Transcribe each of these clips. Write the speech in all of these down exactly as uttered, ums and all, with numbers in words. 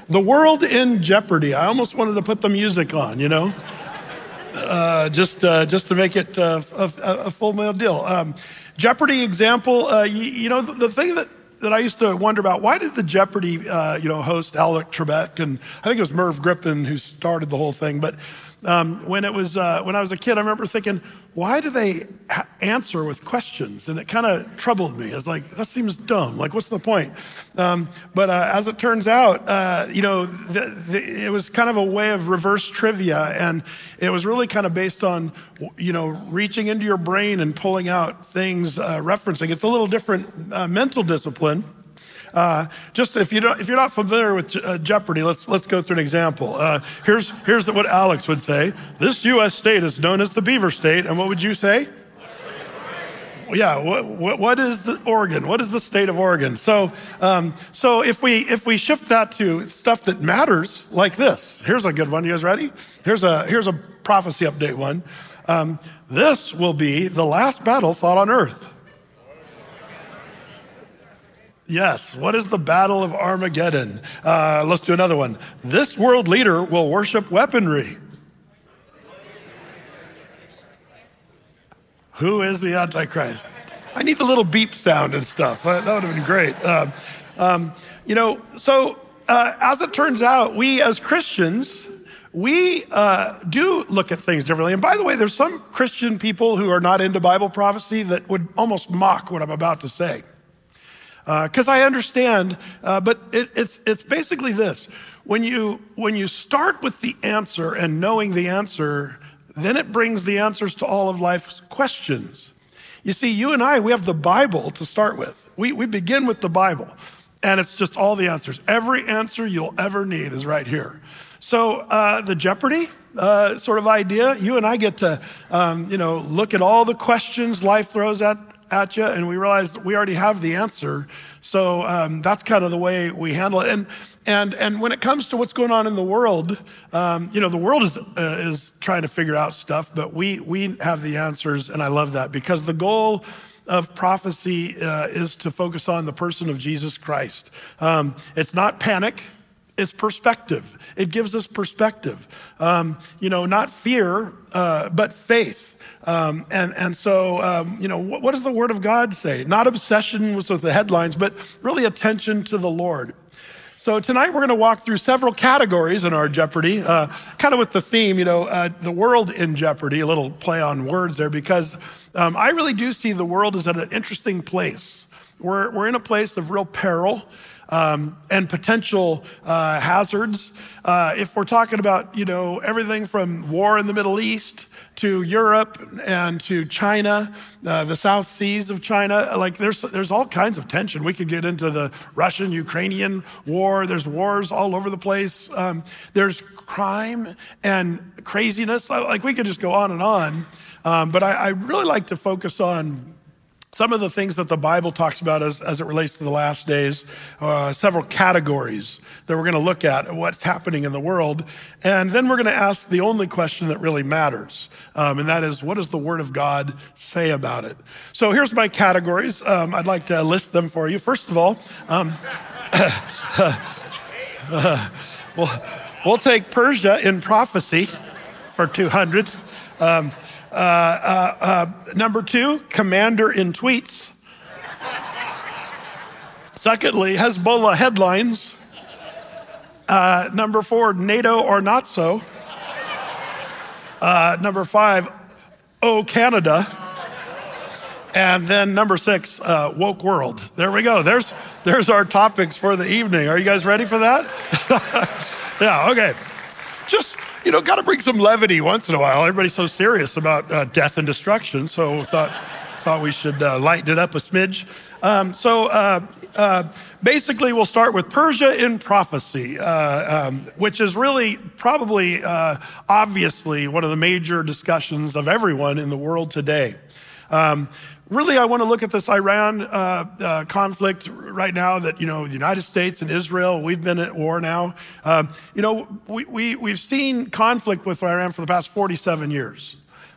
The world in jeopardy. I almost wanted to put the music on, you know, uh, just uh, just to make it uh, a, a full meal deal. Um, Jeopardy example, uh, you, you know, the, the thing that, that I used to wonder about, why did the Jeopardy, uh, you know, host Alec Trebek, and I think it was Merv Griffin who started the whole thing, but um, when it was, uh, when I was a kid, I remember thinking, why do they ha- answer with questions? And it kind of troubled me. I was like, that seems dumb. Like, what's the point? Um, but uh, as it turns out, uh, you know, the, the, it was kind of a way of reverse trivia. And it was really kind of based on, you know, reaching into your brain and pulling out things, uh, referencing. It's a little different uh, mental discipline. Uh, just if you don't, if you're not familiar with uh, Jeopardy, let's let's go through an example. Uh, here's here's what Alex would say. This U S state is known as the Beaver State, and what would you say? Yeah, what, what what is the Oregon? What is the state of Oregon? So um, so if we if we shift that to stuff that matters, like this. Here's a good one. You guys ready? Here's a here's a prophecy update one. Um, this will be the last battle fought on earth. Yes. What is the Battle of Armageddon? Uh, let's do another one. This world leader will worship weaponry. Who is the Antichrist? I need the little beep sound and stuff. That would have been great. Um, um, you know, so uh, as it turns out, we as Christians, we uh, do look at things differently. And by the way, there's some Christian people who are not into Bible prophecy that would almost mock what I'm about to say. Because uh, I understand, uh, but it, it's it's basically this. When you when you start with the answer and knowing the answer, then it brings the answers to all of life's questions. You see, you and I, we have the Bible to start with. We we begin with the Bible, and it's just all the answers. Every answer you'll ever need is right here. So uh, the Jeopardy uh, sort of idea, you and I get to um, you know look at all the questions life throws at. at you, and we realize that we already have the answer. So um, that's kind of the way we handle it. And and and when it comes to what's going on in the world, um, you know, the world is uh, is trying to figure out stuff, but we we have the answers, and I love that because the goal of prophecy uh, is to focus on the person of Jesus Christ. Um, it's not panic. It's perspective. It gives us perspective. Um, you know, not fear, uh, but faith. Um, and, and so, um, you know, what, what does the Word of God say? Not obsession with the headlines, but really attention to the Lord. So tonight we're going to walk through several categories in our Jeopardy, uh, kind of with the theme, you know, uh, the world in jeopardy, a little play on words there, because um, I really do see the world as at an interesting place. We're, we're in a place of real peril. Um, and potential uh, hazards. Uh, if we're talking about, you know, everything from war in the Middle East to Europe and to China, uh, the South Seas of China, like there's there's all kinds of tension. We could get into the Russian-Ukrainian war. There's wars all over the place. Um, there's crime and craziness. Like we could just go on and on. Um, but I, I really like to focus on some of the things that the Bible talks about as, as it relates to the last days, uh, several categories that we're going to look at, what's happening in the world. And then we're going to ask the only question that really matters, um, and that is, what does the Word of God say about it? So here's my categories. Um, I'd like to list them for you. First of all, um, uh, we'll, we'll take Persia in prophecy for two hundred. Um, Uh, uh, uh, number two, commander in tweets. Secondly, Hezbollah headlines. Uh, number four, NATO or not so. Uh, number five, oh, Canada. And then number six, uh, woke world. There we go. There's, there's our topics for the evening. Are you guys ready for that? Yeah, okay. Just, you know, got to bring some levity once in a while. Everybody's so serious about uh, death and destruction, so thought thought we should uh, lighten it up a smidge. Um, so uh, uh, basically, we'll start with Persia in prophecy, uh, um, which is really probably, uh, obviously, one of the major discussions of everyone in the world today. Um, Really, I want to look at this Iran uh, uh, conflict right now that, you know, the United States and Israel, we've been at war now. Um, you know, we, we, we've seen conflict with Iran for the past forty-seven years.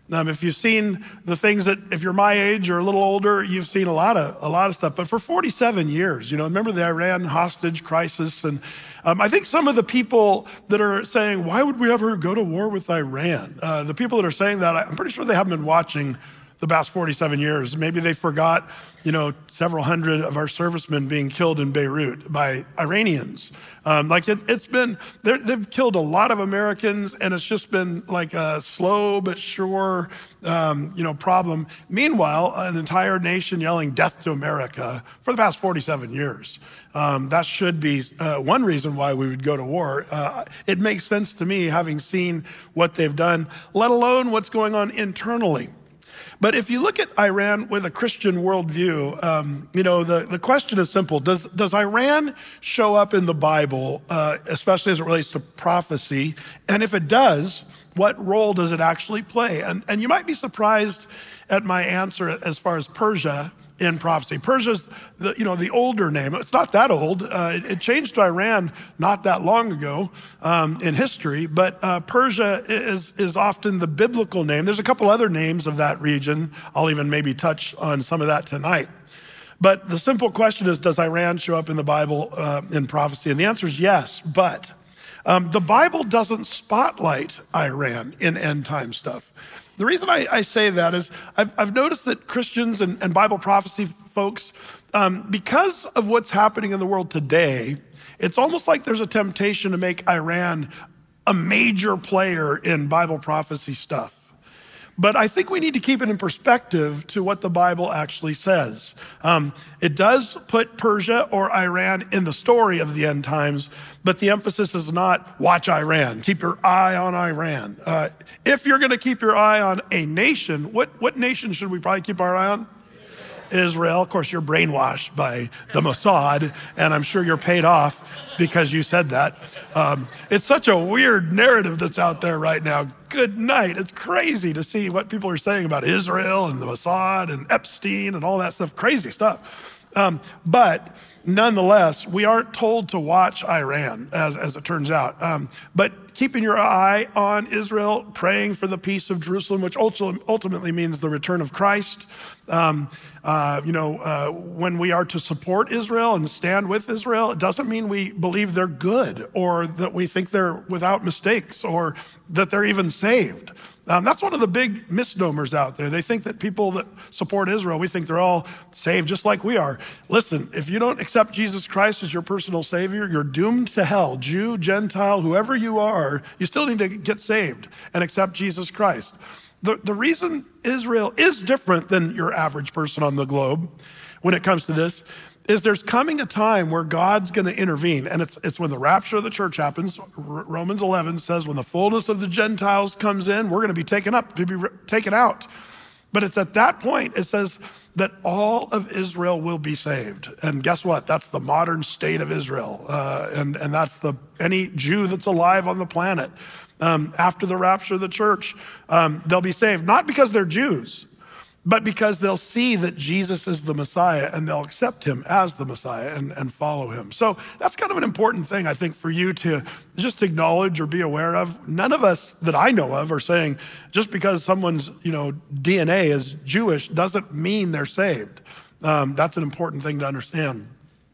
Um, if you've seen the things that, if you're my age or a little older, you've seen a lot of a lot of stuff. But for forty-seven years, you know, remember the Iran hostage crisis, and um, I think some of the people that are saying, "Why would we ever go to war with Iran?" Uh, the people that are saying that, I'm pretty sure they haven't been watching the past forty-seven years. Maybe they forgot, you know, several hundred of our servicemen being killed in Beirut by Iranians. Um, like it, it's been, they've killed a lot of Americans, and it's just been like a slow but sure, um, you know, problem. Meanwhile, an entire nation yelling "Death to America" for the past forty-seven years. Um, that should be uh, one reason why we would go to war. Uh, it makes sense to me, having seen what they've done, let alone what's going on internally. But if you look at Iran with a Christian worldview, um, you know, the, the question is simple. Does, does Iran show up in the Bible, uh, especially as it relates to prophecy? And if it does, what role does it actually play? And, and you might be surprised at my answer as far as Persia in prophecy. Persia's the, you know, the older name. It's not that old. Uh, it, it changed to Iran not that long ago um, in history, but uh, Persia is, is often the biblical name. There's a couple other names of that region. I'll even maybe touch on some of that tonight. But the simple question is, does Iran show up in the Bible uh, in prophecy? And the answer is yes, but um, the Bible doesn't spotlight Iran in end time stuff. The reason I, I say that is I've, I've noticed that Christians and, and Bible prophecy folks, um, because of what's happening in the world today, it's almost like there's a temptation to make Iran a major player in Bible prophecy stuff. But I think we need to keep it in perspective to what the Bible actually says. Um, it does put Persia or Iran in the story of the end times, but the emphasis is not watch Iran, keep your eye on Iran. Uh, if you're gonna keep your eye on a nation, what, what nation should we probably keep our eye on? Israel. Of course, you're brainwashed by the Mossad, and I'm sure you're paid off because you said that. Um, it's such a weird narrative that's out there right now. Good night. It's crazy to see what people are saying about Israel and the Mossad and Epstein and all that stuff. Crazy stuff. Um, but nonetheless, we aren't told to watch Iran, as, as it turns out. Um, but keeping your eye on Israel, praying for the peace of Jerusalem, which ultimately means the return of Christ. Um, uh, you know, uh, when we are to support Israel and stand with Israel, it doesn't mean we believe they're good or that we think they're without mistakes or that they're even saved. Um, that's one of the big misnomers out there. They think that people that support Israel, we think they're all saved just like we are. Listen, if you don't accept Jesus Christ as your personal savior, you're doomed to hell. Jew, Gentile, whoever you are, you still need to get saved and accept Jesus Christ. The, the reason Israel is different than your average person on the globe when it comes to this is there's coming a time where God's going to intervene. And it's it's when the rapture of the church happens. R- Romans eleven says when the fullness of the Gentiles comes in, we're going to be taken up, to be re- taken out. But it's at that point, it says that all of Israel will be saved. And guess what? That's the modern state of Israel. Uh, and, and that's the any Jew that's alive on the planet. Um, after the rapture of the church, um, they'll be saved. Not because they're Jews, but because they'll see that Jesus is the Messiah and they'll accept him as the Messiah and, and follow him. So that's kind of an important thing, I think, for you to just acknowledge or be aware of. None of us that I know of are saying just because someone's, you know, D N A is Jewish doesn't mean they're saved. Um, that's an important thing to understand.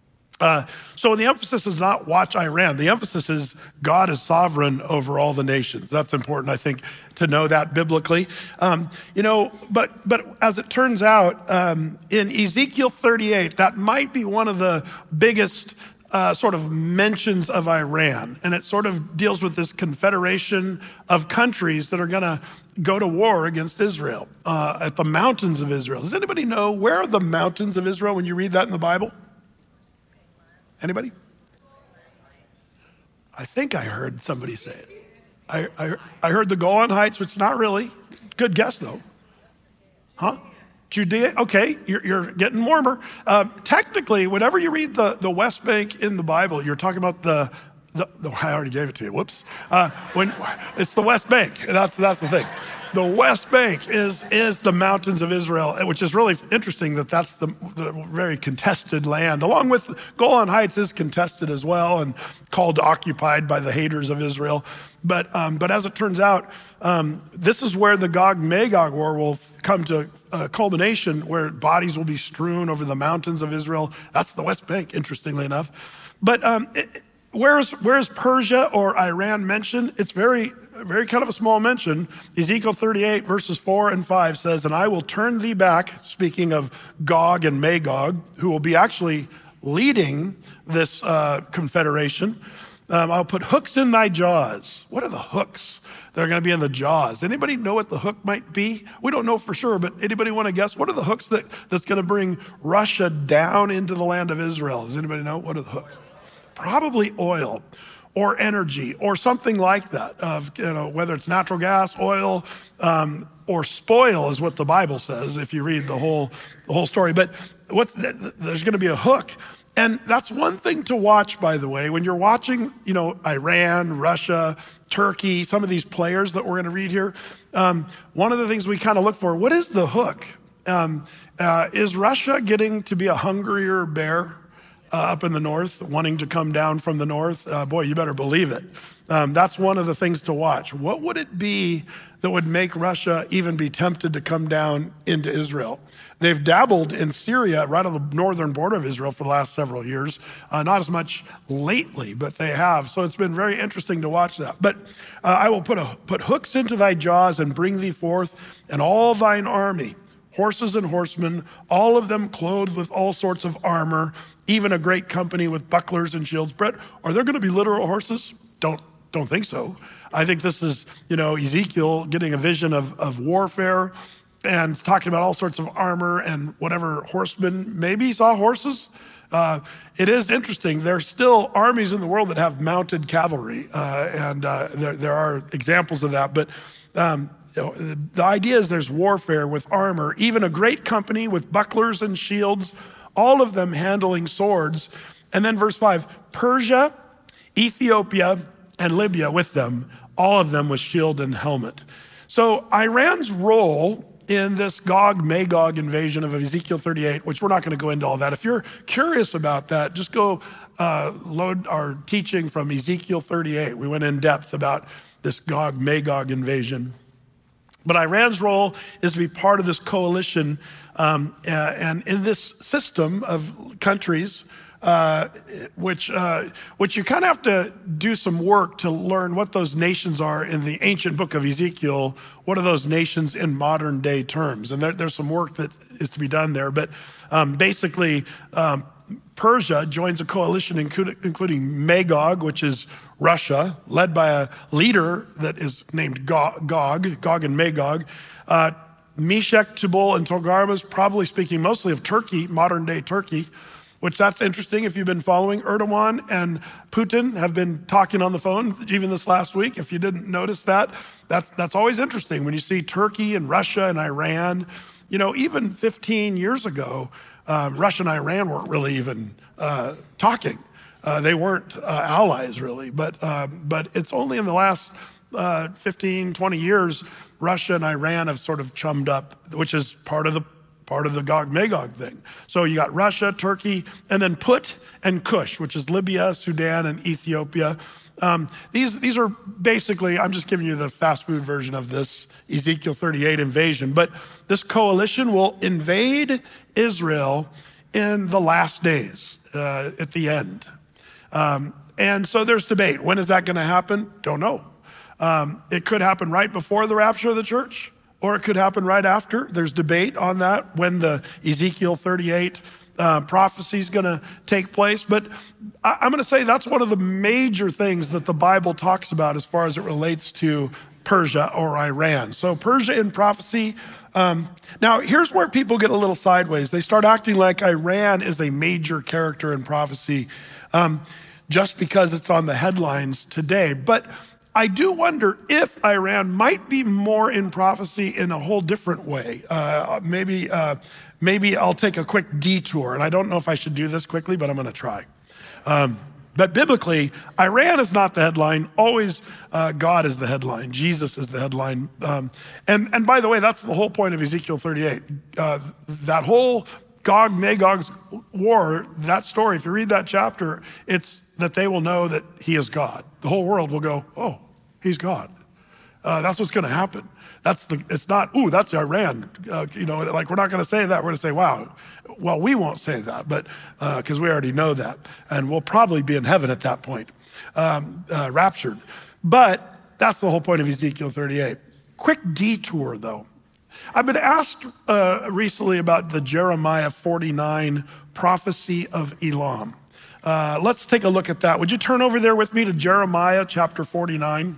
Uh, so the emphasis is not watch Iran. The emphasis is God is sovereign over all the nations. That's important, I think, to know that biblically. Um, you know, but but as it turns out, um, in Ezekiel thirty-eight, that might be one of the biggest uh, sort of mentions of Iran. And it sort of deals with this confederation of countries that are going to go to war against Israel uh, at the mountains of Israel. Does anybody know where are the mountains of Israel when you read that in the Bible? Anybody? I think I heard somebody say it. I, I, I heard the Golan Heights, which is not really. Good guess, though. Huh? Judea? Okay, you're, you're getting warmer. Uh, technically, whenever you read the, the West Bank in the Bible, you're talking about the the, the, I already gave it to you, whoops. Uh, when it's the West Bank, that's, that's the thing. The West Bank is, is the mountains of Israel, which is really interesting that that's the, the very contested land, along with Golan Heights is contested as well and called occupied by the haters of Israel. But, um, but as it turns out, um, this is where the Gog-Magog war will come to a culmination, where bodies will be strewn over the mountains of Israel. That's the West Bank, interestingly enough. But um, it, Where is, where is Persia or Iran mentioned? It's very, very kind of a small mention. Ezekiel thirty-eight verses four and five says, and I will turn thee back, speaking of Gog and Magog, who will be actually leading this uh, confederation. Um, I'll put hooks in thy jaws. What are the hooks that are going to be in the jaws? Anybody know what the hook might be? We don't know for sure, but anybody want to guess? What are the hooks that, that's going to bring Russia down into the land of Israel? Does anybody know? What are the hooks? Probably oil or energy or something like that, of, you know, whether it's natural gas, oil, um, or spoil is what the Bible says if you read the whole, the whole story. But what, there's going to be a hook. And that's one thing to watch, by the way, when you're watching, you know, Iran, Russia, Turkey, some of these players that we're going to read here. Um, one of the things we kind of look for, what is the hook? Um, uh, is Russia getting to be a hungrier bear? Uh, up in the north, wanting to come down from the north, uh, boy, you better believe it. Um, that's one of the things to watch. What would it be that would make Russia even be tempted to come down into Israel? They've dabbled in Syria, right on the northern border of Israel for the last several years. Uh, not as much lately, but they have. So it's been very interesting to watch that. But uh, I will put, a, put hooks into thy jaws and bring thee forth, and all thine army, horses and horsemen, all of them clothed with all sorts of armor, even a great company with bucklers and shields. Brett, are there going to be literal horses? Don't don't think so. I think this is, you know, Ezekiel getting a vision of, of warfare and talking about all sorts of armor and whatever horsemen. Maybe he saw horses. Uh, it is interesting. There's still armies in the world that have mounted cavalry, uh, and uh, there, there are examples of that. But um, you know, the idea is there's warfare with armor, even a great company with bucklers and shields, all of them handling swords. And then verse five, Persia, Ethiopia, and Libya with them, all of them with shield and helmet. So Iran's role in this Gog-Magog invasion of Ezekiel thirty-eight, which we're not going to go into all that. If you're curious about that, just go uh, load our teaching from Ezekiel thirty-eight. We went in depth about this Gog-Magog invasion. But Iran's role is to be part of this coalition, um, uh, and in this system of countries, uh, which uh, which you kind of have to do some work to learn what those nations are in the ancient book of Ezekiel. What are those nations in modern day terms? And there, there's some work that is to be done there. But um, basically, um, Persia joins a coalition including Magog, which is Russia, led by a leader that is named Gog, Gog and Magog. Uh, Meshech, Tubal, and Togarmah, probably speaking mostly of Turkey, modern day Turkey, which that's interesting if you've been following. Erdogan and Putin have been talking on the phone even this last week. If you didn't notice that, that's, that's always interesting when you see Turkey and Russia and Iran. You know, even fifteen years ago, um, Russia and Iran weren't really even uh, talking. Uh, they weren't uh, allies really, but um, but it's only in the last uh, fifteen, twenty years, Russia and Iran have sort of chummed up, which is part of the part of the Gog-Magog thing. So you got Russia, Turkey, and then Put and Cush, which is Libya, Sudan, and Ethiopia. Um, these these are basically, I'm just giving you the fast food version of this Ezekiel thirty-eight invasion, but this coalition will invade Israel in the last days, uh, at the end. Um, and so there's debate. When is that going to happen? Don't know. Um, it could happen right before the rapture of the church, or it could happen right after. There's debate on that, when the Ezekiel thirty-eight uh, prophecy is going to take place. But I, I'm going to say that's one of the major things that the Bible talks about as far as it relates to Persia or Iran. So Persia in prophecy. Um, now, here's where people get a little sideways. They start acting like Iran is a major character in prophecy, um, just because it's on the headlines today. But I do wonder if Iran might be more in prophecy in a whole different way. Uh, maybe, uh, maybe I'll take a quick detour, and I don't know if I should do this quickly, but I'm going to try. Um, But biblically, Iran is not the headline. Always uh, God is the headline. Jesus is the headline. Um, and, and by the way, that's the whole point of Ezekiel thirty-eight. Uh, that whole Gog, Magog's war, that story, if you read that chapter, it's that they will know that he is God. The whole world will go, oh, he's God. Uh, that's what's going to happen. That's the. It's not, ooh, that's Iran. Uh, you know, like we're not going to say that. We're going to say, wow. Well, we won't say that, but because uh, we already know that. And we'll probably be in heaven at that point, um, uh, raptured. But that's the whole point of Ezekiel thirty-eight. Quick detour, though. I've been asked uh, recently about the Jeremiah forty-nine prophecy of Elam. Uh, let's take a look at that. Would you turn over there with me to Jeremiah chapter forty-nine?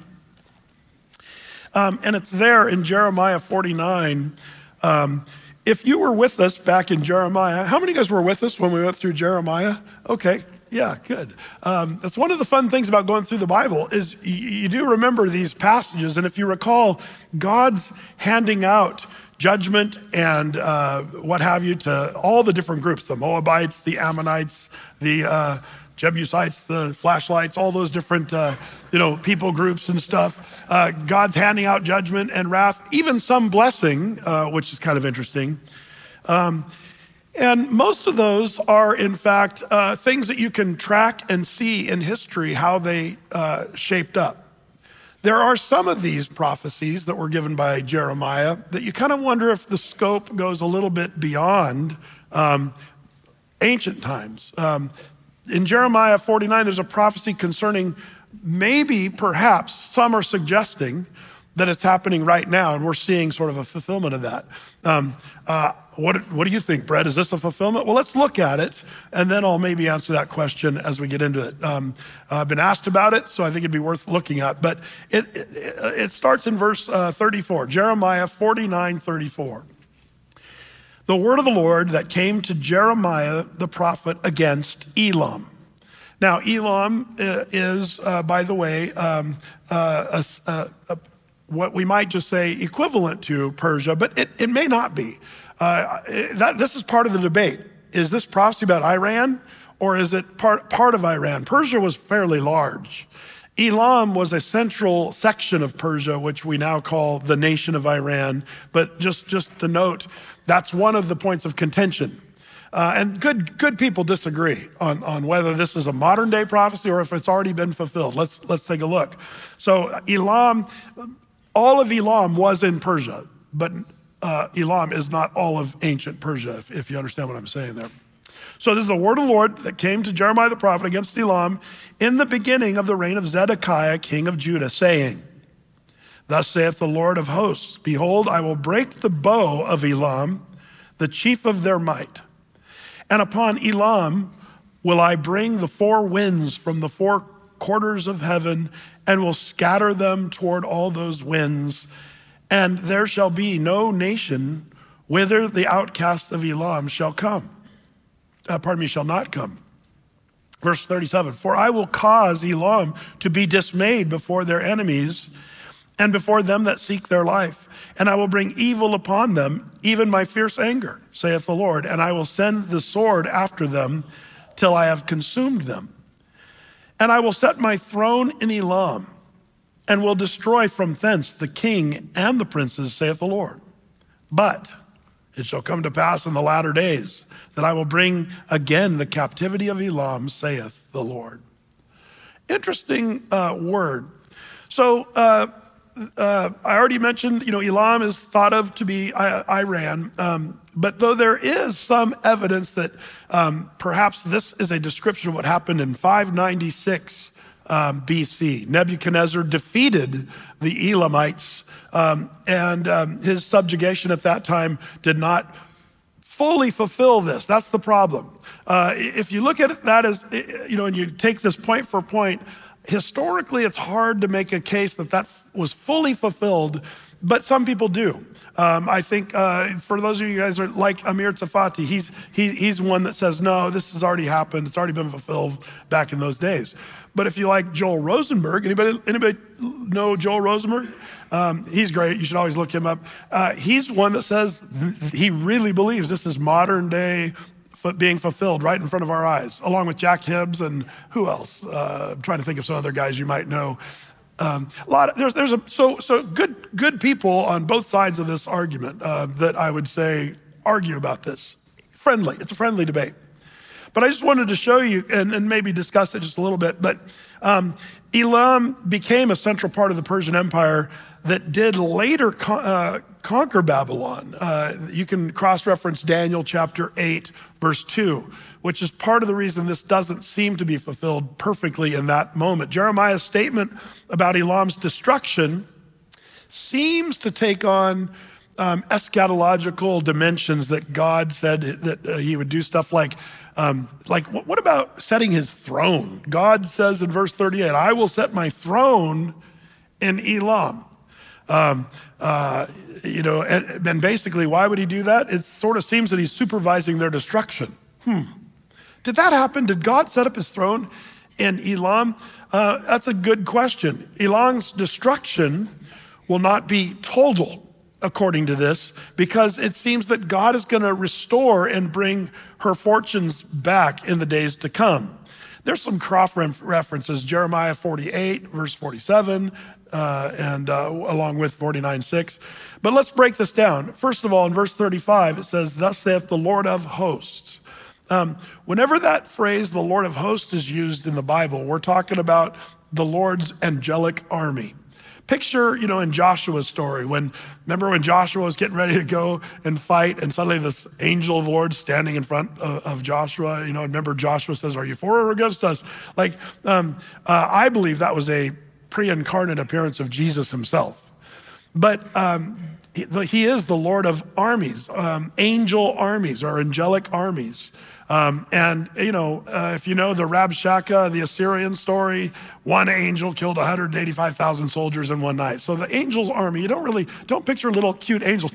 Um, and it's there in Jeremiah forty-nine. Um, if you were with us back in Jeremiah, how many of you guys were with us when we went through Jeremiah? Okay, yeah, good. Um, that's one of the fun things about going through the Bible is you, you do remember these passages. And if you recall, God's handing out judgment and uh, what have you to all the different groups, the Moabites, the Ammonites, the uh, Jebusites, the flashlights, all those different, uh, you know, people groups and stuff. Uh, God's handing out judgment and wrath, even some blessing, uh, which is kind of interesting. Um, and most of those are, in fact, uh, things that you can track and see in history, how they uh, shaped up. There are some of these prophecies that were given by Jeremiah that you kind of wonder if the scope goes a little bit beyond um, ancient times. Um, In Jeremiah forty-nine, there's a prophecy concerning maybe, perhaps, some are suggesting that it's happening right now, and we're seeing sort of a fulfillment of that. Um, uh, what, what do you think, Brett? Is this a fulfillment? Well, let's look at it, and then I'll maybe answer that question as we get into it. Um, I've been asked about it, so I think it'd be worth looking at. But it, it, it starts in verse uh, thirty-four, Jeremiah forty-nine, thirty-four. The word of the Lord that came to Jeremiah the prophet against Elam. Now, Elam is, uh, by the way, um, uh, a, a, a, what we might just say equivalent to Persia, but it, it may not be. Uh, that, this is part of the debate. Is this prophecy about Iran, or is it part, part of Iran? Persia was fairly large. Elam was a central section of Persia, which we now call the nation of Iran. But just, just to note, that's one of the points of contention. Uh, and good good people disagree on, on whether this is a modern day prophecy or if it's already been fulfilled. Let's, let's take a look. So Elam, all of Elam was in Persia, but uh, Elam is not all of ancient Persia, if, if you understand what I'm saying there. So this is the word of the Lord that came to Jeremiah the prophet against Elam in the beginning of the reign of Zedekiah, king of Judah, saying, Thus saith the Lord of hosts, Behold, I will break the bow of Elam, the chief of their might. And upon Elam will I bring the four winds from the four quarters of heaven, and will scatter them toward all those winds. And there shall be no nation whither the outcasts of Elam shall come. Uh, pardon me, shall not come. Verse thirty-seven, For I will cause Elam to be dismayed before their enemies and before them that seek their life. And I will bring evil upon them, even my fierce anger, saith the Lord. And I will send the sword after them till I have consumed them. And I will set my throne in Elam and will destroy from thence the king and the princes, saith the Lord. But it shall come to pass in the latter days that I will bring again the captivity of Elam, saith the Lord. Interesting uh, word. So uh, uh, I already mentioned, you know, Elam is thought of to be I- Iran. Um, but though there is some evidence that um, perhaps this is a description of what happened in five ninety-six um, B C. Nebuchadnezzar defeated the Elamites, um, and um, his subjugation at that time did not fully fulfill this. That's the problem. Uh, if you look at it, that as, you know, and you take this point for point, historically, it's hard to make a case that that was fully fulfilled, but some people do. Um, I think uh, for those of you guys who are like Amir Tsafati, he's he, he's one that says, no, this has already happened. It's already been fulfilled back in those days. But if you like Joel Rosenberg, anybody anybody know Joel Rosenberg? Um, he's great. You should always look him up. Uh, he's one that says he really believes this is modern day f- being fulfilled right in front of our eyes, along with Jack Hibbs and who else? Uh, I'm trying to think of some other guys you might know. Um, a lot. Of, there's there's a so so good good people on both sides of this argument uh, that I would say argue about this. Friendly. It's a friendly debate. But I just wanted to show you and, and maybe discuss it just a little bit. But um, Elam became a central part of the Persian Empire that did later con- uh, conquer Babylon. Uh, you can cross-reference Daniel chapter eight, verse two, which is part of the reason this doesn't seem to be fulfilled perfectly in that moment. Jeremiah's statement about Elam's destruction seems to take on um, eschatological dimensions that God said that uh, he would do stuff like, um, like what, what about setting his throne? God says in verse thirty-eight, I will set my throne in Elam. Um, uh, you know, and, and basically, why would he do that? It sort of seems that he's supervising their destruction. Hmm. Did that happen? Did God set up his throne in Elam? Uh, that's a good question. Elam's destruction will not be total, according to this, because it seems that God is going to restore and bring her fortunes back in the days to come. There's some cross references, Jeremiah forty-eight, verse forty-seven, uh, and uh, along with forty-nine six. But let's break this down. First of all, in verse thirty-five, it says, thus saith the Lord of hosts. Um, whenever that phrase, the Lord of hosts, is used in the Bible, we're talking about the Lord's angelic army. Picture, you know, in Joshua's story, when, remember when Joshua was getting ready to go and fight, and suddenly this angel of the Lord standing in front of, of Joshua, you know, remember Joshua says, are you for or against us? Like, um, uh, I believe that was a pre-incarnate appearance of Jesus himself. But um, he, he is the Lord of armies, um, angel armies or angelic armies. Um, and, you know, uh, if you know the Rabshakeh, the Assyrian story, one angel killed one hundred eighty-five thousand soldiers in one night. So the angel's army, you don't really, don't picture little cute angels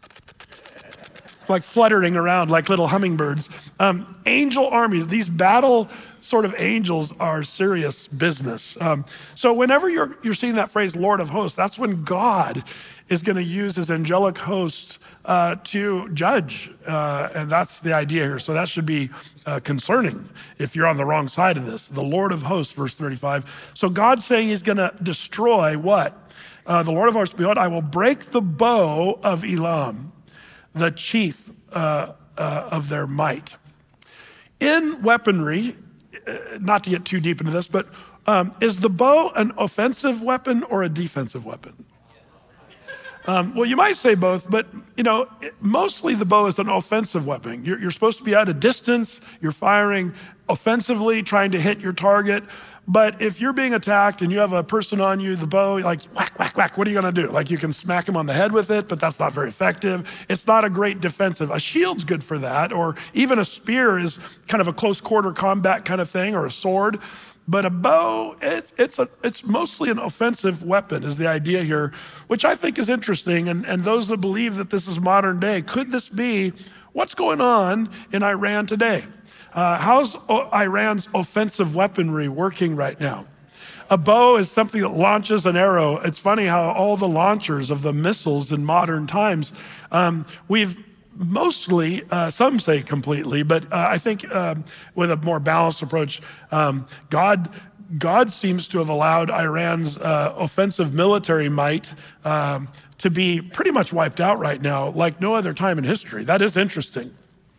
like fluttering around like little hummingbirds. Um, angel armies, these battle sort of angels are serious business. Um, so whenever you're, you're seeing that phrase, Lord of hosts, that's when God is going to use his angelic hosts uh, to judge. Uh, and that's the idea here. So that should be uh, concerning if you're on the wrong side of this. The Lord of hosts, verse thirty-five. So God's saying he's going to destroy what? Uh, the Lord of hosts, behold, I will break the bow of Elam, the chief uh, uh, of their might. In weaponry, uh, not to get too deep into this, but um, is the bow an offensive weapon or a defensive weapon? Um, well, you might say both, but you know, mostly the bow is an offensive weapon. You're, you're supposed to be at a distance. You're firing offensively, trying to hit your target. But if you're being attacked and you have a person on you, the bow, like whack, whack, whack, what are you going to do? Like you can smack him on the head with it, but that's not very effective. It's not a great defensive. A shield's good for that, or even a spear is kind of a close quarter combat kind of thing, or a sword. But a bow, it, it's a, it's mostly an offensive weapon is the idea here, which I think is interesting. And, and those that believe that this is modern day, could this be what's going on in Iran today? Uh, how's o- Iran's offensive weaponry working right now? A bow is something that launches an arrow. It's funny how all the launchers of the missiles in modern times, um, we've mostly, uh, some say completely, but uh, I think um, with a more balanced approach, um, God God seems to have allowed Iran's uh, offensive military might um, to be pretty much wiped out right now, like no other time in history. That is interesting.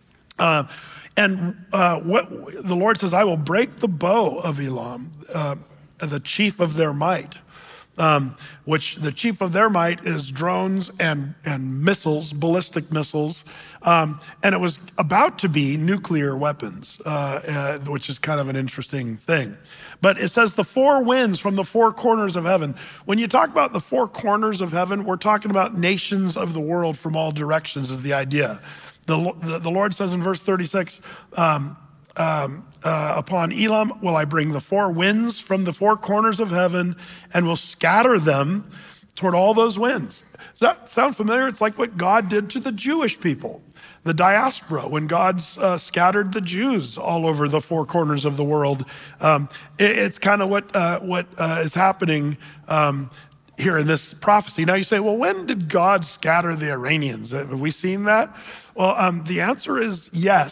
Uh, and uh, what the Lord says, I will break the bow of Elam, uh, the chief of their might. Um, which the chief of their might is drones and, and missiles, ballistic missiles. Um, and it was about to be nuclear weapons, uh, uh, which is kind of an interesting thing. But it says the four winds from the four corners of heaven. When you talk about the four corners of heaven, we're talking about nations of the world from all directions is the idea. The, the, the Lord says in verse thirty-six, um, Um, uh, upon Elam will I bring the four winds from the four corners of heaven and will scatter them toward all those winds. Does that sound familiar? It's like what God did to the Jewish people, the diaspora, when God uh, scattered the Jews all over the four corners of the world. Um, it, it's kind of what, uh, what uh, is happening um, here in this prophecy. Now you say, well, when did God scatter the Iranians? Have we seen that? Well, um, the answer is yes.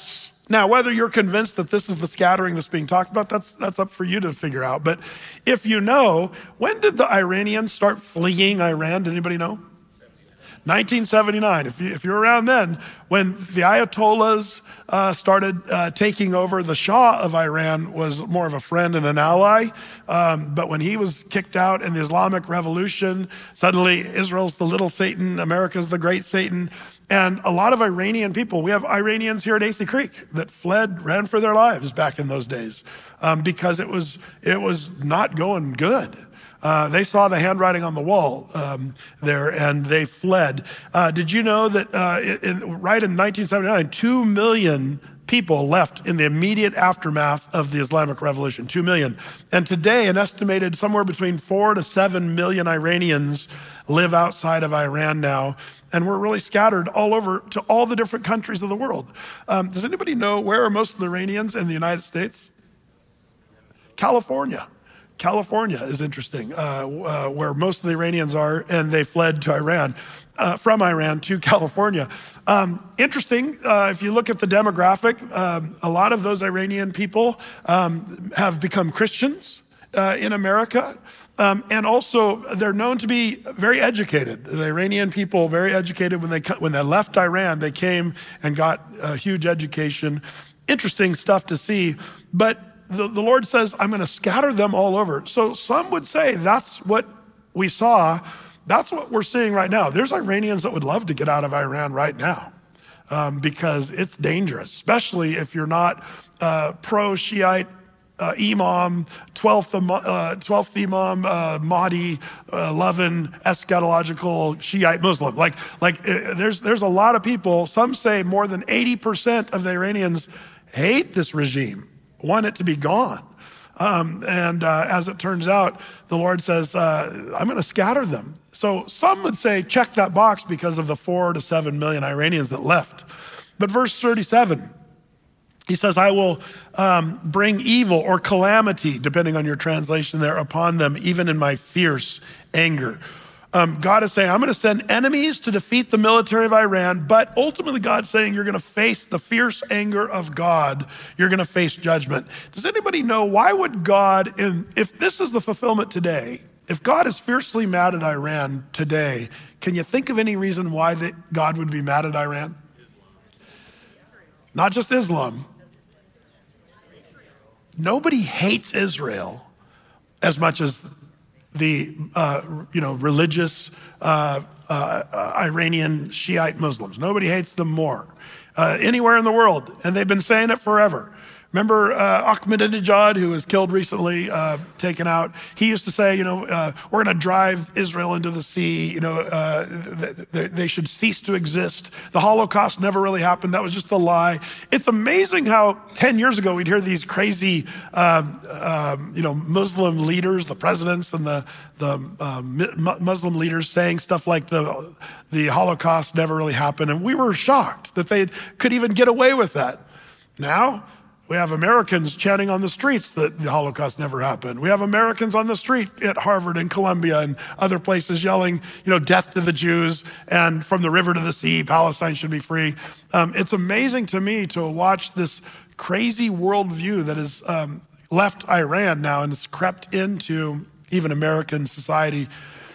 Now, whether you're convinced that this is the scattering that's being talked about, that's, that's up for you to figure out. But if you know, when did the Iranians start fleeing Iran? Did anybody know? nineteen seventy-nine, if, you, if you're around then, when the Ayatollahs uh, started uh, taking over, the Shah of Iran was more of a friend and an ally. Um, but when he was kicked out in the Islamic Revolution, suddenly Israel's the little Satan, America's the great Satan. And a lot of Iranian people, we have Iranians here at Athey Creek that fled, ran for their lives back in those days um, because it was, it was not going good. Uh, they saw the handwriting on the wall um, there, and they fled. Uh, did you know that uh, in, right in nineteen seventy-nine, two million people left in the immediate aftermath of the Islamic Revolution, two million. And today, an estimated somewhere between four to seven million Iranians live outside of Iran now. And we're really scattered all over to all the different countries of the world. Um, does anybody know where are most of the Iranians in the United States? California. California is interesting, uh, uh, where most of the Iranians are, and they fled to Iran, uh, from Iran to California. Um, interesting, uh, if you look at the demographic, um, a lot of those Iranian people um, have become Christians uh, in America. Um, and also, they're known to be very educated. The Iranian people, very educated. When they when they left Iran, they came and got a huge education. Interesting stuff to see, but The, the Lord says, I'm going to scatter them all over. So some would say that's what we saw. That's what we're seeing right now. There's Iranians that would love to get out of Iran right now um, because it's dangerous, especially if you're not uh, pro-Shiite uh, Imam, twelfth, uh, twelfth Imam, uh, Mahdi, uh, Lovin, eschatological Shiite Muslim. Like, like uh, there's, there's a lot of people, some say more than eighty percent of the Iranians hate this regime, want it to be gone. Um, and uh, as it turns out, the Lord says, uh, I'm going to scatter them. So some would say, check that box because of the four to seven million Iranians that left. But verse thirty-seven, he says, I will um, bring evil or calamity, depending on your translation there, upon them, even in my fierce anger. Um, God is saying, I'm going to send enemies to defeat the military of Iran, but ultimately God's saying you're going to face the fierce anger of God. You're going to face judgment. Does anybody know why would God, in, if this is the fulfillment today, if God is fiercely mad at Iran today, can you think of any reason why that God would be mad at Iran? Not just Islam. Nobody hates Israel as much as the uh, you know religious uh, uh, Iranian Shiite Muslims. Nobody hates them more uh, anywhere in the world, and they've been saying it forever. Remember uh, Ahmadinejad, who was killed recently, uh, taken out? He used to say, you know, uh, we're going to drive Israel into the sea. You know, uh, th- th- they should cease to exist. The Holocaust never really happened. That was just a lie. It's amazing how ten years ago we'd hear these crazy, um, um, you know, Muslim leaders, the presidents and the the um, Muslim leaders saying stuff like the the Holocaust never really happened, and we were shocked that they could even get away with that. Now we have Americans chanting on the streets that the Holocaust never happened. We have Americans on the street at Harvard and Columbia and other places yelling, you know, death to the Jews, and from the river to the sea, Palestine should be free. Um, it's amazing to me to watch this crazy worldview that has um, left Iran now and has crept into even American society,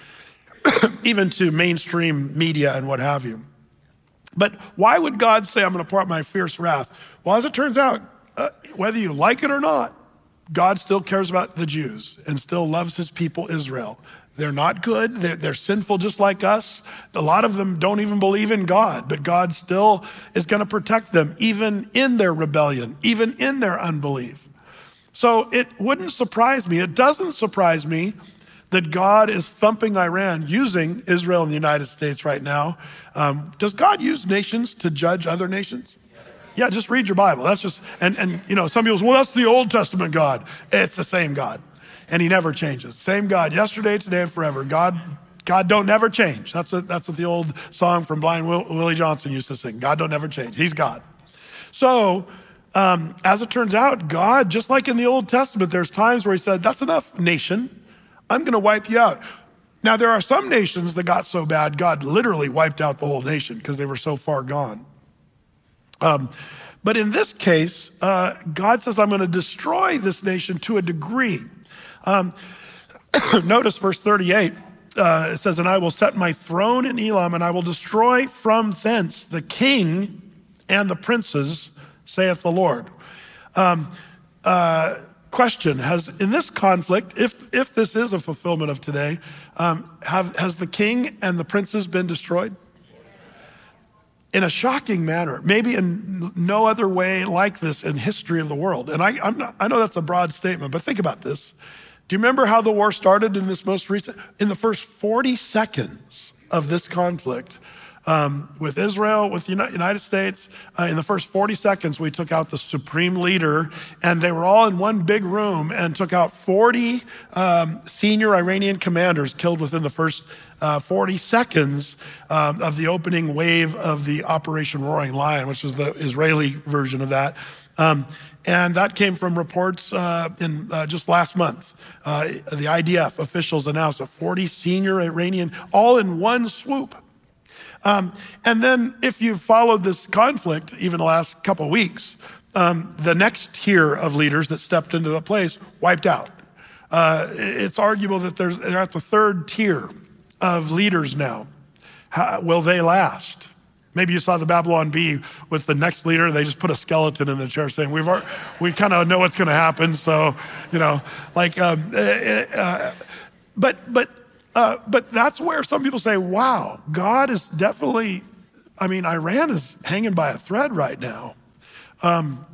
even to mainstream media and what have you. But why would God say, I'm going to pour out my fierce wrath? Well, as it turns out, Uh, whether you like it or not, God still cares about the Jews and still loves his people, Israel. They're not good. They're, they're sinful just like us. A lot of them don't even believe in God, but God still is going to protect them, even in their rebellion, even in their unbelief. So it wouldn't surprise me. It doesn't surprise me that God is thumping Iran, using Israel and the United States right now. Um, does God use nations to judge other nations? Yeah, just read your Bible. That's just, and, and you know, some people say, well, that's the Old Testament God. It's the same God, and he never changes. Same God, yesterday, today, and forever. God, God don't never change. That's what, that's what the old song from Blind Will, Willie Johnson used to sing. God don't never change. He's God. So, um, as it turns out, God, just like in the Old Testament, there's times where he said, that's enough, nation. I'm going to wipe you out. Now, there are some nations that got so bad, God literally wiped out the whole nation because they were so far gone. Um, But in this case, uh, God says, I'm going to destroy this nation to a degree. Um, notice verse thirty-eight. Uh, it says, and I will set my throne in Elam, and I will destroy from thence the king and the princes, saith the Lord. Um, uh, question, has in this conflict, if if this is a fulfillment of today, um, have, has the king and the princes been destroyed? In a shocking manner, maybe in no other way like this in history of the world. And I, I'm not, I know that's a broad statement, but think about this. Do you remember how the war started in this most recent, in the first forty seconds of this conflict um, with Israel, with the United States, uh, in the first forty seconds, we took out the supreme leader, and they were all in one big room and took out forty um, senior Iranian commanders killed within the first uh, forty seconds um, of the opening wave of the Operation Roaring Lion, which is the Israeli version of that. Um, and that came from reports uh, in uh, just last month. Uh, the I D F officials announced that forty senior Iranian, all in one swoop. Um, and then if you've followed this conflict, even the last couple of weeks, um, the next tier of leaders that stepped into the place wiped out. Uh, it's arguable that there's, they're at the third tier of leaders now. How, will they last? Maybe you saw the Babylon Bee with the next leader. They just put a skeleton in the chair saying, we've already, we kind of know what's going to happen. So, you know, like, um, uh, uh, but, but, uh, but that's where some people say, wow, God is definitely, I mean, Iran is hanging by a thread right now. Um,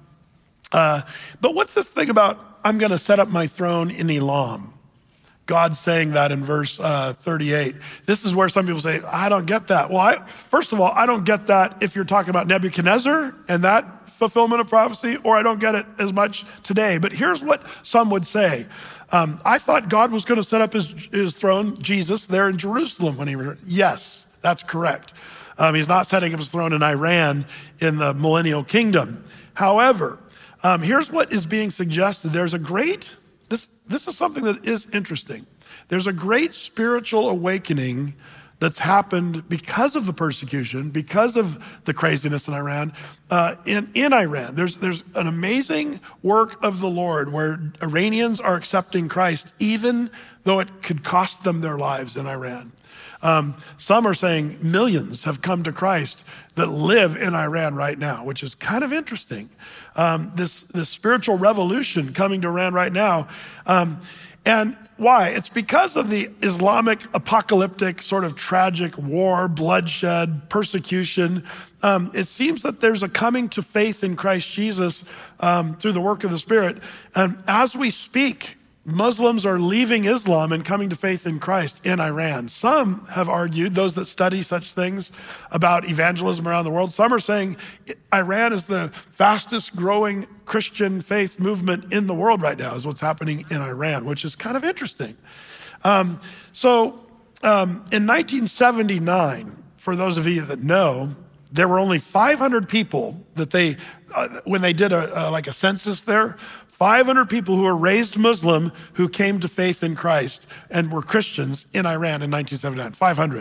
uh, but what's this thing about, I'm going to set up my throne in Elam? God's saying that in verse uh, thirty-eight. This is where some people say, I don't get that. Well, I, first of all, I don't get that if you're talking about Nebuchadnezzar and that fulfillment of prophecy, or I don't get it as much today. But here's what some would say. Um, I thought God was going to set up his, his throne, Jesus, there in Jerusalem when he returned. Yes, that's correct. Um, he's not setting up his throne in Iran in the millennial kingdom. However, um, here's what is being suggested. There's a great This, this is something that is interesting. There's a great spiritual awakening that's happened because of the persecution, because of the craziness in Iran, uh, in, in Iran. There's, there's an amazing work of the Lord where Iranians are accepting Christ, even though it could cost them their lives in Iran. Um, some are saying millions have come to Christ that live in Iran right now, which is kind of interesting. Um, this, this spiritual revolution coming to Iran right now. Um, and why? It's because of the Islamic apocalyptic sort of tragic war, bloodshed, persecution. Um, it seems that there's a coming to faith in Christ Jesus um, through the work of the Spirit. And as we speak, Muslims are leaving Islam and coming to faith in Christ in Iran. Some have argued, those that study such things about evangelism around the world, some are saying Iran is the fastest growing Christian faith movement in the world right now, is what's happening in Iran, which is kind of interesting. Um, so um, in nineteen seventy-nine, for those of you that know, there were only five hundred people that they, uh, when they did a, uh, like a census there, five hundred people who were raised Muslim who came to faith in Christ and were Christians in Iran in nineteen seventy-nine, five hundred.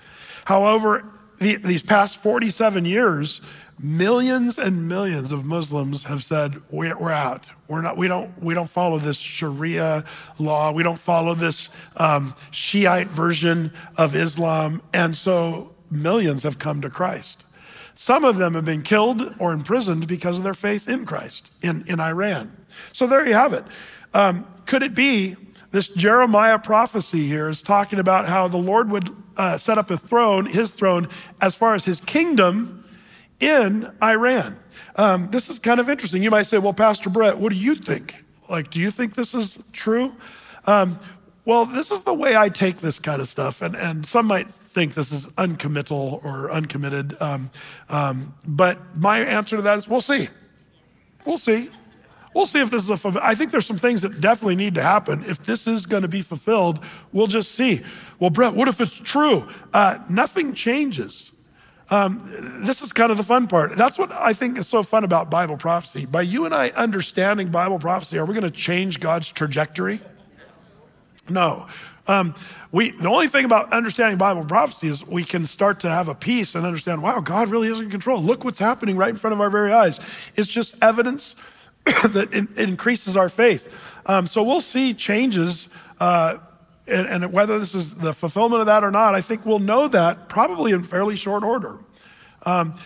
However, the, these past forty-seven years, millions and millions of Muslims have said, we're, we're out. We're not, we don't, we don't follow this Sharia law. We don't follow this um, Shiite version of Islam. And so millions have come to Christ. Some of them have been killed or imprisoned because of their faith in Christ in, in Iran. So there you have it. Um, could it be this Jeremiah prophecy here is talking about how the Lord would uh, set up a throne, his throne, as far as his kingdom in Iran? Um, this is kind of interesting. You might say, well, Pastor Brett, what do you think? Like, do you think this is true? Um, well, this is the way I take this kind of stuff. And, and some might think this is uncommittal or uncommitted. Um, um, but my answer to that is we'll see. We'll see. We'll see if this is a fulfill. I think there's some things that definitely need to happen. If this is going to be fulfilled, we'll just see. Well, Brett, what if it's true? Uh, nothing changes. Um, this is kind of the fun part. That's what I think is so fun about Bible prophecy. By you and I understanding Bible prophecy, are we going to change God's trajectory? No. Um, we the only thing about understanding Bible prophecy is we can start to have a peace and understand, wow, God really is in control. Look what's happening right in front of our very eyes. It's just evidence that it, it increases our faith. Um, so we'll see changes, uh, and, and whether this is the fulfillment of that or not, I think we'll know that probably in fairly short order. Um,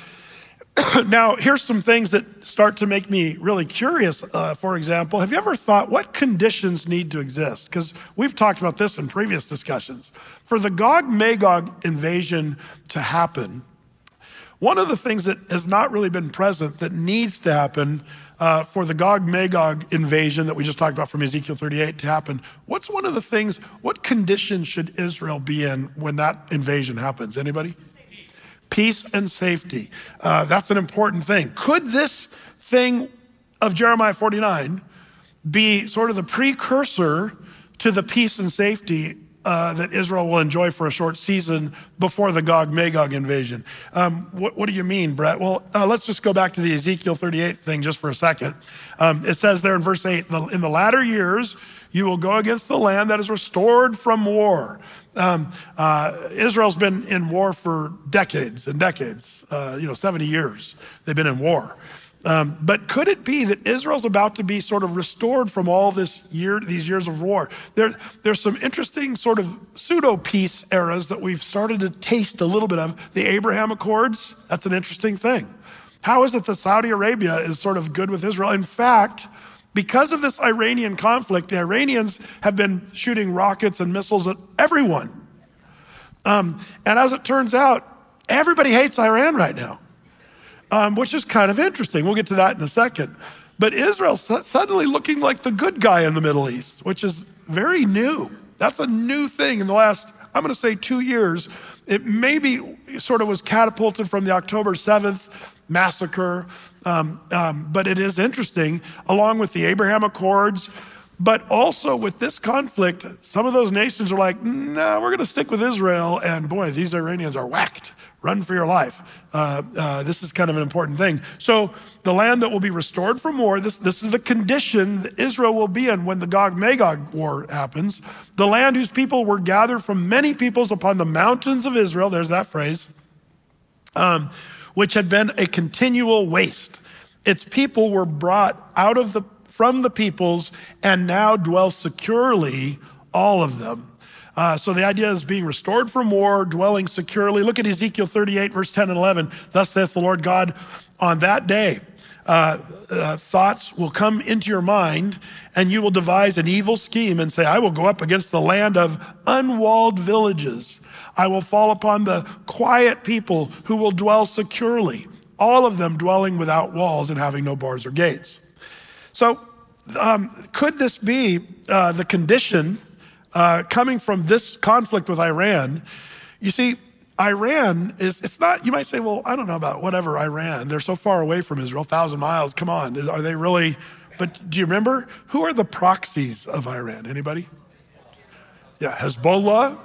Now, here's some things that start to make me really curious. Uh, for example, have you ever thought what conditions need to exist? Because we've talked about this in previous discussions. For the Gog-Magog invasion to happen, one of the things that has not really been present that needs to happen uh, for the Gog-Magog invasion that we just talked about from Ezekiel thirty-eight to happen, what's one of the things, what conditions should Israel be in when that invasion happens? Anybody? Peace and safety. Uh, that's an important thing. Could this thing of Jeremiah forty-nine be sort of the precursor to the peace and safety uh, that Israel will enjoy for a short season before the Gog-Magog invasion? Um, what, what do you mean, Brett? Well, uh, let's just go back to the Ezekiel thirty-eight thing just for a second. Um, it says there in verse eight, in the latter years, you will go against the land that is restored from war. Um, uh, Israel's been in war for decades and decades, uh, you know, seventy years they've been in war. Um, but could it be that Israel's about to be sort of restored from all this year, these years of war? There, there's some interesting sort of pseudo-peace eras that we've started to taste a little bit of. The Abraham Accords, that's an interesting thing. How is it that Saudi Arabia is sort of good with Israel? In fact, because of this Iranian conflict, the Iranians have been shooting rockets and missiles at everyone. Um, and as it turns out, everybody hates Iran right now, um, which is kind of interesting. We'll get to that in a second. But Israel's suddenly looking like the good guy in the Middle East, which is very new. That's a new thing in the last, I'm going to say two years. It maybe sort of was catapulted from the October seventh massacre. Um, um, but it is interesting, along with the Abraham Accords, but also with this conflict, some of those nations are like, no, nah, we're going to stick with Israel. And boy, these Iranians are whacked. Run for your life. Uh, uh, this is kind of an important thing. So the land that will be restored from war, this, this is the condition that Israel will be in when the Gog-Magog war happens. The land whose people were gathered from many peoples upon the mountains of Israel, there's that phrase, um, which had been a continual waste. Its people were brought out of the from the peoples and now dwell securely, all of them. Uh, so the idea is being restored from war, dwelling securely. Look at Ezekiel thirty-eight, verse ten and eleven. Thus saith the Lord God, on that day, uh, uh, thoughts will come into your mind, and you will devise an evil scheme and say, I will go up against the land of unwalled villages. I will fall upon the quiet people who will dwell securely, all of them dwelling without walls and having no bars or gates. So um, could this be uh, the condition uh, coming from this conflict with Iran? You see, Iran is, it's not, you might say, well, I don't know about whatever Iran. They're so far away from Israel, a thousand miles. Come on, are they really? But do you remember, who are the proxies of Iran? Anybody? Yeah, Hezbollah,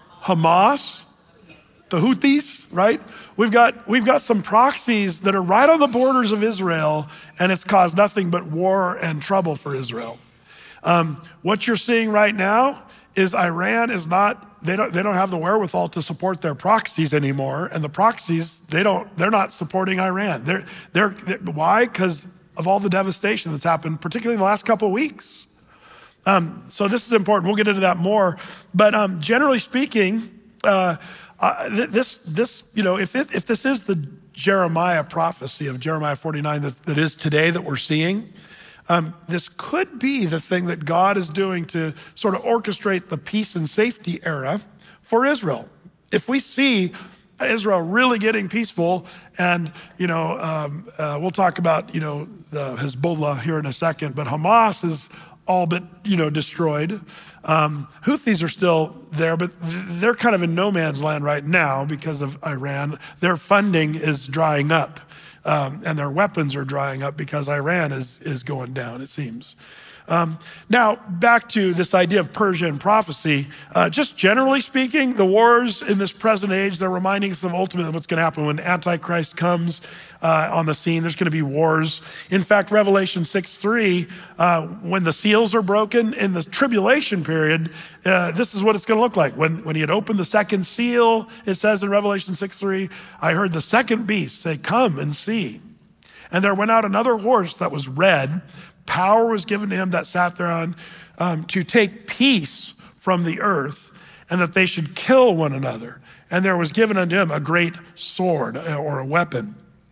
Hamas, the Houthis, right? We've got we've got some proxies that are right on the borders of Israel, and it's caused nothing but war and trouble for Israel. Um, what you're seeing right now is Iran is not, they don't they don't have the wherewithal to support their proxies anymore, and the proxies, they don't, they're not supporting Iran. They're they're, they're why? Because of all the devastation that's happened, particularly in the last couple of weeks. Um, so this is important. We'll get into that more. But um, generally speaking, uh, uh, this, this, you know, if it, if this is the Jeremiah prophecy of Jeremiah forty-nine that, that is today that we're seeing, um, this could be the thing that God is doing to sort of orchestrate the peace and safety era for Israel. If we see Israel really getting peaceful, and, you know, um, uh, we'll talk about, you know, the Hezbollah here in a second, but Hamas is all but, you know, destroyed. Um, Houthis are still there, but they're kind of in no man's land right now because of Iran. Their funding is drying up, um, and their weapons are drying up because Iran is is going down, it seems. Um, now, back to this idea of Persia and prophecy. Uh, just generally speaking, the wars in this present age, they're reminding us of ultimately what's going to happen when Antichrist comes uh, on the scene. There's going to be wars. In fact, Revelation six three, uh, when the seals are broken in the tribulation period, uh, this is what it's going to look like. When, when he had opened the second seal, it says in Revelation six three, I heard the second beast say, come and see. And there went out another horse that was red. Power was given to him that sat thereon um, to take peace from the earth, and that they should kill one another. And there was given unto him a great sword or a weapon.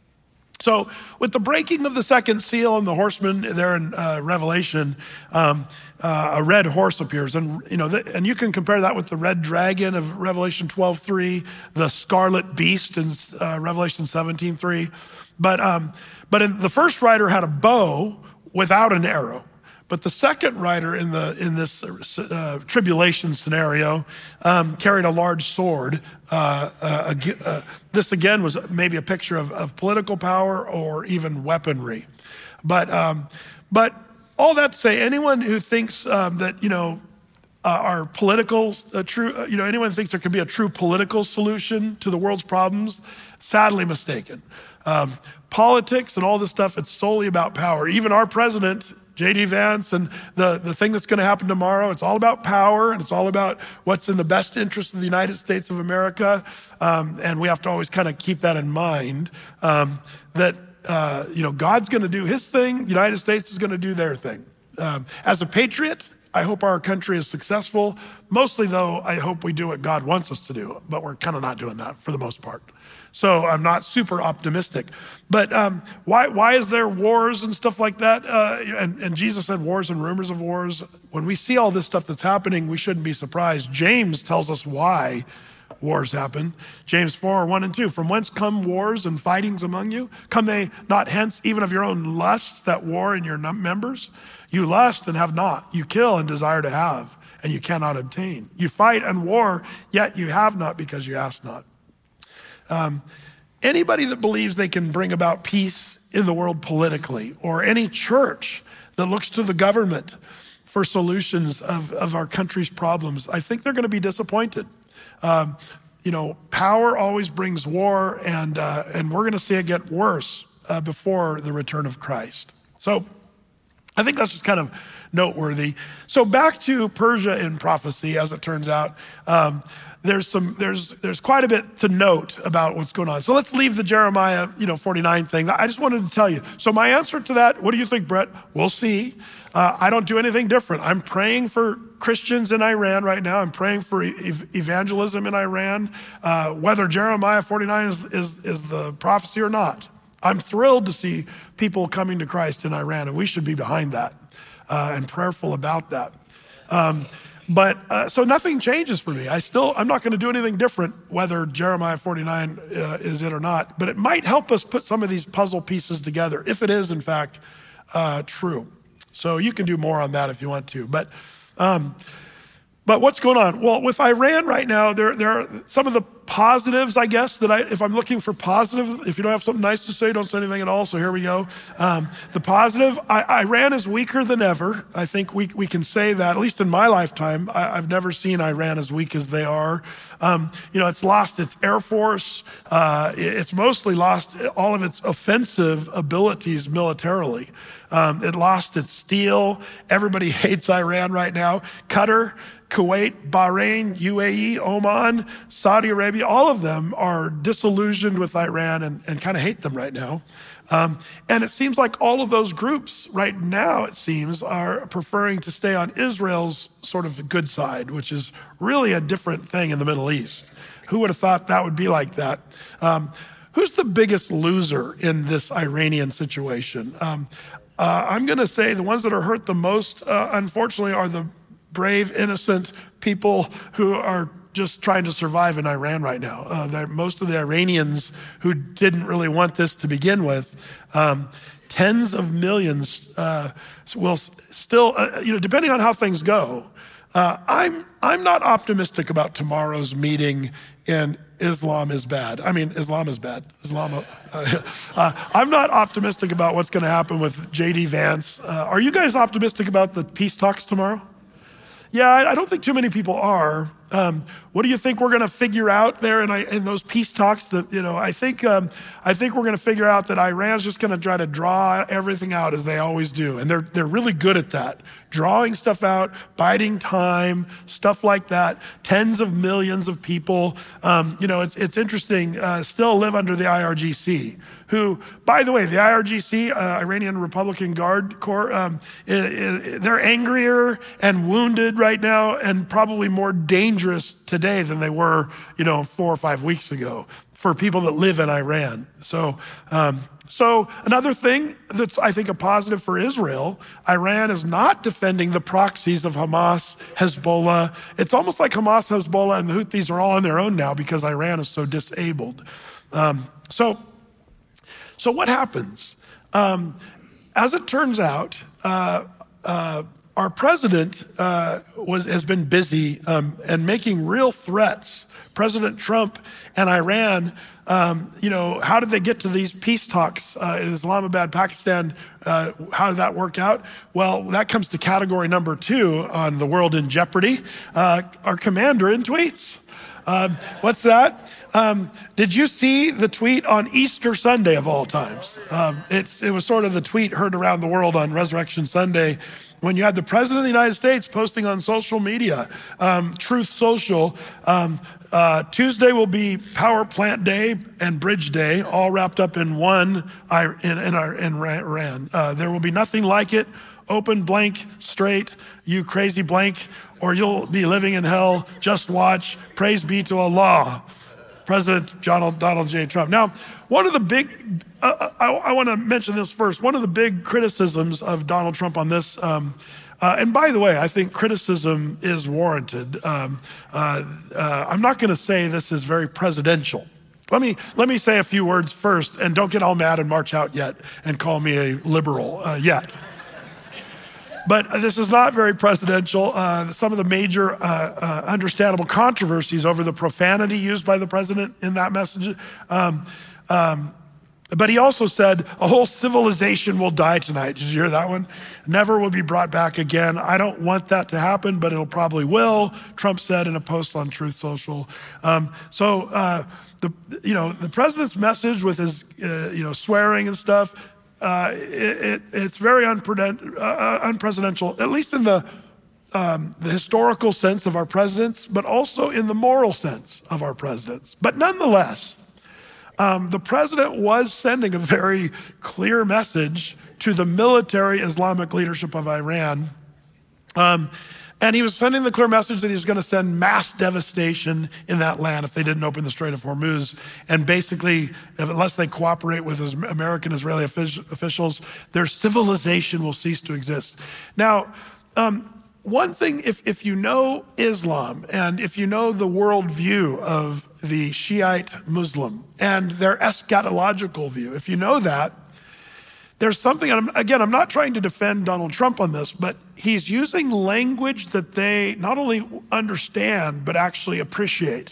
So with the breaking of the second seal and the horseman there in uh, Revelation, um, uh, a red horse appears. And you know, the, and you can compare that with the red dragon of Revelation twelve three, the scarlet beast in uh, Revelation seventeen three. But, um, but in, the first rider had a bow without an arrow. But the second rider in the in this uh, tribulation scenario um, carried a large sword. Uh, uh, uh, this again was maybe a picture of, of political power or even weaponry. But um, but all that to say, anyone who thinks um, that you know uh, our political uh, true uh, you know anyone who thinks there could be a true political solution to the world's problems, sadly mistaken. Um, politics and all this stuff, it's solely about power. Even our president, J D Vance, and the, the thing that's going to happen tomorrow, it's all about power, and it's all about what's in the best interest of the United States of America. Um, and we have to always kind of keep that in mind, um, that, uh, you know, God's going to do his thing, the United States is going to do their thing. Um, as a patriot, I hope our country is successful. Mostly, though, I hope we do what God wants us to do, but we're kind of not doing that for the most part. So I'm not super optimistic. But um, why why is there wars and stuff like that? Uh, and, and Jesus said wars and rumors of wars. When we see all this stuff that's happening, we shouldn't be surprised. James tells us why wars happen. James four, one and two. From whence come wars and fightings among you? Come they not hence even of your own lusts that war in your members? You lust and have not. You kill and desire to have, and you cannot obtain. You fight and war, yet you have not because you ask not. Um, anybody that believes they can bring about peace in the world politically, or any church that looks to the government for solutions of, of our country's problems, I think they're going to be disappointed. Um, you know, power always brings war, and uh, and we're going to see it get worse uh, before the return of Christ. So I think that's just kind of noteworthy. So back to Persia in prophecy, as it turns out. Um, There's some, there's, there's quite a bit to note about what's going on. So let's leave the Jeremiah, you know, forty-nine thing. I just wanted to tell you. So my answer to that, what do you think, Brett? We'll see. Uh, I don't do anything different. I'm praying for Christians in Iran right now. I'm praying for ev- evangelism in Iran. Uh, whether Jeremiah forty-nine is, is, is the prophecy or not, I'm thrilled to see people coming to Christ in Iran, and we should be behind that uh, and prayerful about that. Um, But, uh, so nothing changes for me. I still, I'm not going to do anything different whether Jeremiah forty-nine uh, is it or not, but it might help us put some of these puzzle pieces together if it is in fact uh, true. So you can do more on that if you want to. But, um, but what's going on? Well, with Iran right now, there, there are some of the positives, I guess, that I, if I'm looking for positive, if you don't have something nice to say, don't say anything at all. So here we go. Um, the positive, I, Iran is weaker than ever. I think we we can say that, at least in my lifetime. I, I've never seen Iran as weak as they are. Um, you know, it's lost its air force. Uh, it's mostly lost all of its offensive abilities militarily. Um, it lost its steel. Everybody hates Iran right now. Qatar, Kuwait, Bahrain, U A E, Oman, Saudi Arabia, all of them are disillusioned with Iran and, and kind of hate them right now. Um, and it seems like all of those groups right now, it seems, are preferring to stay on Israel's sort of good side, which is really a different thing in the Middle East. Who would have thought that would be like that? Um, who's the biggest loser in this Iranian situation? Um, uh, I'm going to say the ones that are hurt the most, uh, unfortunately, are the brave, innocent people who are just trying to survive in Iran right now. Uh, most of the Iranians who didn't really want this to begin with, um, tens of millions uh, will still, uh, you know, depending on how things go. Uh, I'm I'm not optimistic about tomorrow's meeting in Islam is bad. I mean, Islam is bad. Islam. Uh, uh, I'm not optimistic about what's going to happen with J D Vance. Uh, are you guys optimistic about the peace talks tomorrow? Yeah, I, I don't think too many people are. Um, what do you think we're going to figure out there in, in those peace talks? That you know, I think um, I think we're going to figure out that Iran's just going to try to draw everything out as they always do, and they're they're really good at that, drawing stuff out, biding time, stuff like that. Tens of millions of people, um, you know, it's it's interesting. Uh, still live under the I R G C. Who, by the way, the I R G C, uh, Iranian Republican Guard Corps, um, I- I- they're angrier and wounded right now, and probably more dangerous today than they were, you know, four or five weeks ago for people that live in Iran. So, um, so another thing that's I think a positive for Israel, Iran is not defending the proxies of Hamas, Hezbollah. It's almost like Hamas, Hezbollah, and the Houthis are all on their own now because Iran is so disabled. Um, so. So what happens? Um, as it turns out, uh, uh, our president uh, was has been busy um, and making real threats. President Trump and Iran, um, you know, how did they get to these peace talks uh, in Islamabad, Pakistan? Uh, how did that work out? Well, that comes to category number two on the world in jeopardy. Uh, our commander in tweets. Um, what's that? Um, did you see the tweet on Easter Sunday of all times? Um, it's, it was sort of the tweet heard around the world on Resurrection Sunday when you had the President of the United States posting on social media, um, Truth Social, um, uh, Tuesday will be Power Plant Day and Bridge Day, all wrapped up in one in, in, our, in Iran. Uh, there will be nothing like it. Open blank straight, you crazy blank, or you'll be living in hell. Just watch. Praise be to Allah. President Donald, Donald J. Trump. Now, one of the big, uh, I, I want to mention this first. One of the big criticisms of Donald Trump on this, um, uh, and by the way, I think criticism is warranted. Um, uh, uh, I'm not going to say this is very presidential. Let me let me say a few words first, and don't get all mad and march out yet and call me a liberal uh, yet. But this is not very presidential. Uh, some of the major uh, uh, understandable controversies over the profanity used by the president in that message. Um, um, but he also said, a whole civilization will die tonight. Did you hear that one? Never will be brought back again. I don't want that to happen, but it'll probably will, Trump said in a post on Truth Social. Um, so, uh, the you know, the president's message with his, uh, you know, swearing and stuff, Uh, it, it, it's very unprecedented, uh, unprecedented, at least in the, um, the historical sense of our presidents, but also in the moral sense of our presidents. But nonetheless, um, the president was sending a very clear message to the military Islamic leadership of Iran. Um, And he was sending the clear message that he was going to send mass devastation in that land if they didn't open the Strait of Hormuz. And basically, if, unless they cooperate with his American Israeli officials, their civilization will cease to exist. Now, um, one thing, if, if you know Islam and if you know the worldview of the Shiite Muslim and their eschatological view, if you know that, there's something, and I'm, again, I'm not trying to defend Donald Trump on this, but he's using language that they not only understand, but actually appreciate.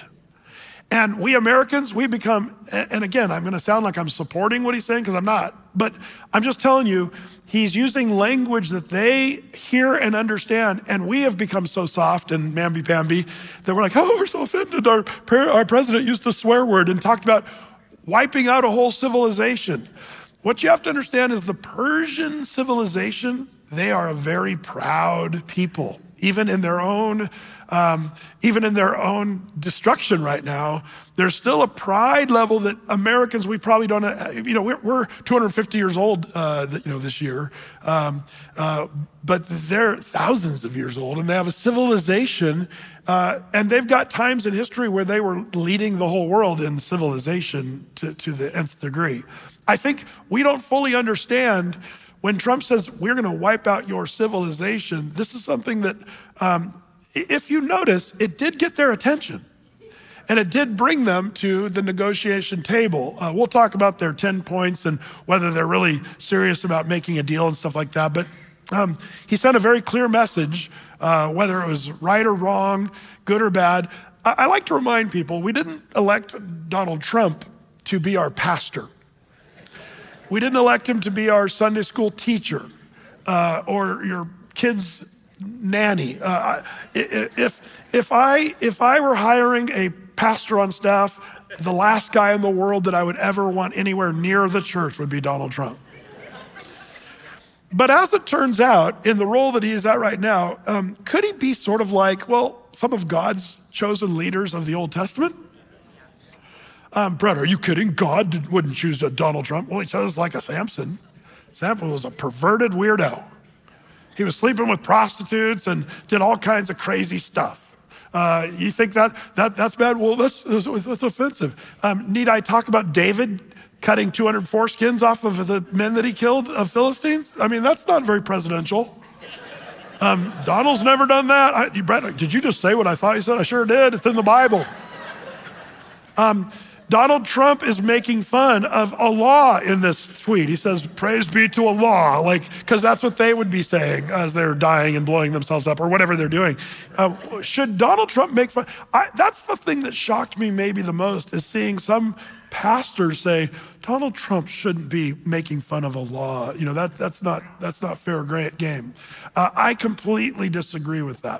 And we Americans, we become, and again, I'm going to sound like I'm supporting what he's saying because I'm not, but I'm just telling you, he's using language that they hear and understand, and we have become so soft and mamby-pamby that we're like, oh, we're so offended. Our, our president used a swear word and talked about wiping out a whole civilization. What you have to understand is the Persian civilization, they are a very proud people, even in their own, um, even in their own destruction right now. There's still a pride level that Americans, we probably don't, you know, we're, we're two hundred fifty years old, uh, you know, this year, um, uh, but they're thousands of years old, and they have a civilization, uh, and they've got times in history where they were leading the whole world in civilization to, to the nth degree. I think we don't fully understand when Trump says we're going to wipe out your civilization. This is something that, um, if you notice, it did get their attention. And it did bring them to the negotiation table. Uh, we'll talk about their ten points and whether they're really serious about making a deal and stuff like that. But um, he sent a very clear message, uh, whether it was right or wrong, good or bad. I, I like to remind people, we didn't elect Donald Trump to be our pastor. We didn't elect him to be our Sunday school teacher uh, or your kid's nanny. Uh, if, if, I, if I were hiring a pastor on staff, the last guy in the world that I would ever want anywhere near the church would be Donald Trump. But as it turns out, in the role that he is at right now, um, could he be sort of like, well, some of God's chosen leaders of the Old Testament? Um, Brett, are you kidding? God did, wouldn't choose a Donald Trump. Well, he chose like a Samson. Samson was a perverted weirdo. He was sleeping with prostitutes and did all kinds of crazy stuff. Uh, you think that, that that's bad? Well, that's, that's, that's offensive. Um, need I talk about David cutting two hundred foreskins off of the men that he killed of Philistines? I mean, that's not very presidential. Um, Donald's never done that. I, you, Brett, did you just say what I thought you said? I sure did. It's in the Bible. Um, Donald Trump is making fun of Allah in this tweet. He says, praise be to Allah, like, because that's what they would be saying as they're dying and blowing themselves up or whatever they're doing. Uh, should Donald Trump make fun? I, that's the thing that shocked me maybe the most, is seeing some pastors say, Donald Trump shouldn't be making fun of Allah. You know, that, that's not that's not fair game. Uh, I completely disagree with that.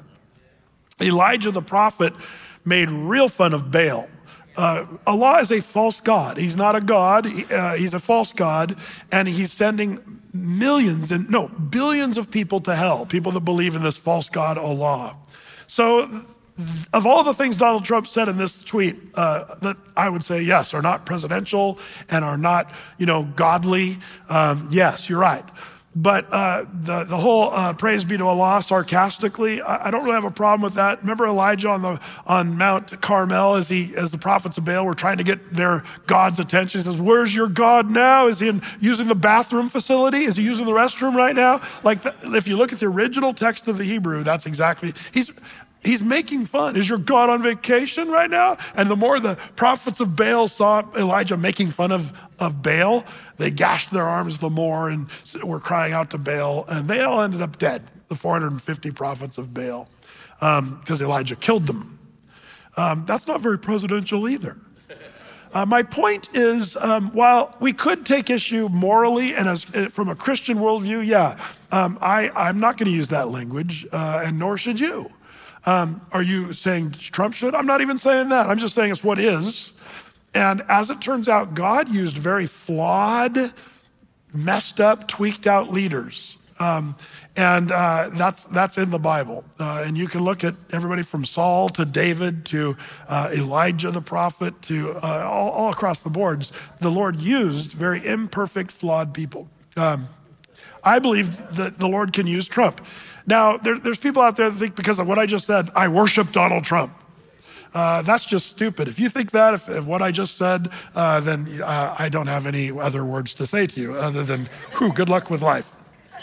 Elijah the prophet made real fun of Baal. Uh, Allah is a false God. He's not a God. He, uh, he's a false God, and he's sending millions and no, billions of people to hell, people that believe in this false God, Allah. So of all the things Donald Trump said in this tweet uh, that I would say, yes, are not presidential and are not, you know, godly, um, yes, you're right. But uh, the, the whole uh, praise be to Allah sarcastically, I, I don't really have a problem with that. Remember Elijah on the on Mount Carmel as he as the prophets of Baal were trying to get their God's attention. He says, where's your God now? Is he in, using the bathroom facility? Is he using the restroom right now? Like the, if you look at the original text of the Hebrew, that's exactly, he's He's making fun. Is your God on vacation right now? And the more the prophets of Baal saw Elijah making fun of, of Baal, they gashed their arms the more and were crying out to Baal. And they all ended up dead, the four hundred fifty prophets of Baal, because um, Elijah killed them. Um, that's not very presidential either. Uh, my point is, um, while we could take issue morally and as from a Christian worldview, yeah, um, I, I'm not going to use that language, uh, and nor should you. Um, are you saying Trump should? I'm not even saying that. I'm just saying it's what is. And as it turns out, God used very flawed, messed up, tweaked out leaders. Um, and uh, that's that's in the Bible. Uh, and you can look at everybody from Saul to David to uh, Elijah the prophet to uh, all, all across the boards. The Lord used very imperfect, flawed people. Um, I believe that the Lord can use Trump. Now, there, there's people out there that think because of what I just said, I worship Donald Trump. Uh, that's just stupid. If you think that, if, if what I just said, uh, then uh, I don't have any other words to say to you other than, whew, good luck with life.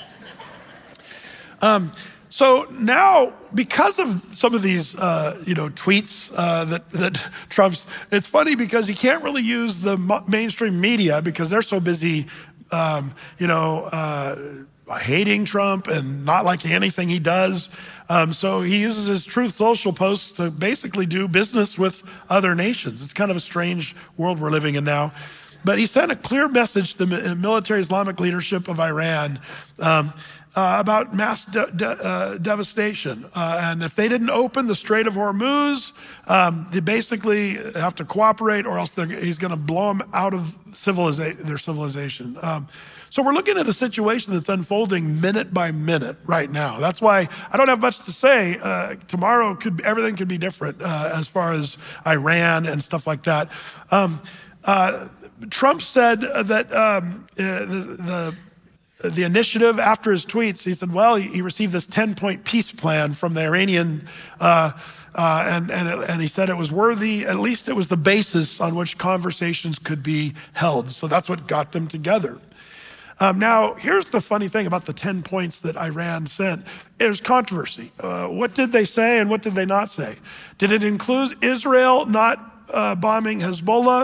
Um, so now, because of some of these, uh, you know, tweets uh, that, that Trump's, it's funny because he can't really use the mainstream media because they're so busy, um, you know, uh, hating Trump and not liking anything he does. Um, so he uses his Truth Social posts to basically do business with other nations. It's kind of a strange world we're living in now. But he sent a clear message to the military Islamic leadership of Iran um, uh, about mass de- de- uh, devastation. Uh, and if they didn't open the Strait of Hormuz, um, they basically have to cooperate or else he's going to blow them out of civiliza- their civilization. Um, So we're looking at a situation that's unfolding minute by minute right now. That's why I don't have much to say. Uh, tomorrow, could everything could be different uh, as far as Iran and stuff like that. Um, uh, Trump said that um, uh, the, the the initiative after his tweets, he said, well, he, he received this ten-point peace plan from the Iranian, uh, uh, and, and, and he said it was worthy, at least it was the basis on which conversations could be held. So that's what got them together. Um, now, here's the funny thing about the ten points that Iran sent. There's controversy. Uh, what did they say and what did they not say? Did it include Israel not uh, bombing Hezbollah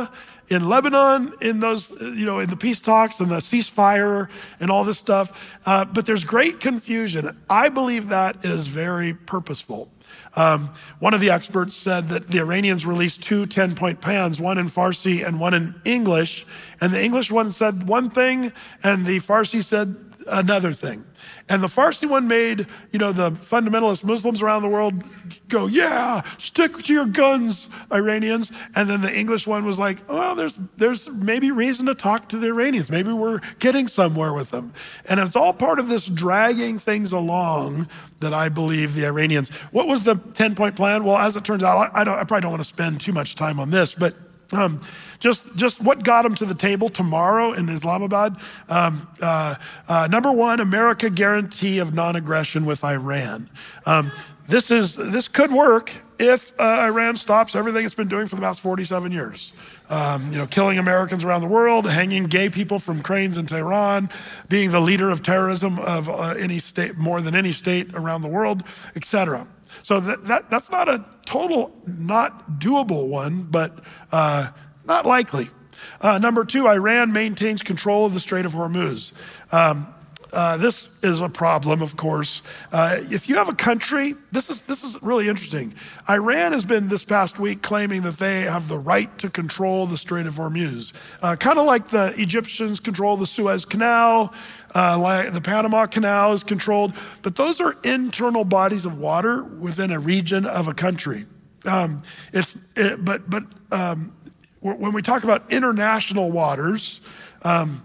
in Lebanon, in those, you know, in the peace talks and the ceasefire and all this stuff. Uh, but there's great confusion. I believe that is very purposeful. Um, one of the experts said that the Iranians released two ten-point plans, one in Farsi and one in English. And the English one said one thing and the Farsi said another thing. And the Farsi one made, you know, the fundamentalist Muslims around the world go, yeah, stick to your guns, Iranians. And then the English one was like, well, there's there's maybe reason to talk to the Iranians. Maybe we're getting somewhere with them. And it's all part of this dragging things along that I believe the Iranians. What was the ten-point plan? Well, as it turns out, I, don't, I probably don't want to spend too much time on this, but Um, just, just what got them to the table tomorrow in Islamabad. Um, uh, uh, number one, America guarantee of non-aggression with Iran. Um, this is this could work if uh, Iran stops everything it's been doing for the past forty-seven years. Um, you know, killing Americans around the world, hanging gay people from cranes in Tehran, being the leader of terrorism of uh, any state, more than any state around the world, et cetera. So that, that that's not a total, not doable one, but uh, not likely. Uh, number two, Iran maintains control of the Strait of Hormuz. Um, uh, this is a problem, of course. Uh, if you have a country, this is this is really interesting. Iran has been this past week claiming that they have the right to control the Strait of Hormuz, uh, kind of like the Egyptians control the Suez Canal, uh, like the Panama Canal is controlled. But those are internal bodies of water within a region of a country. Um, it's it, but but um, when we talk about international waters. Um,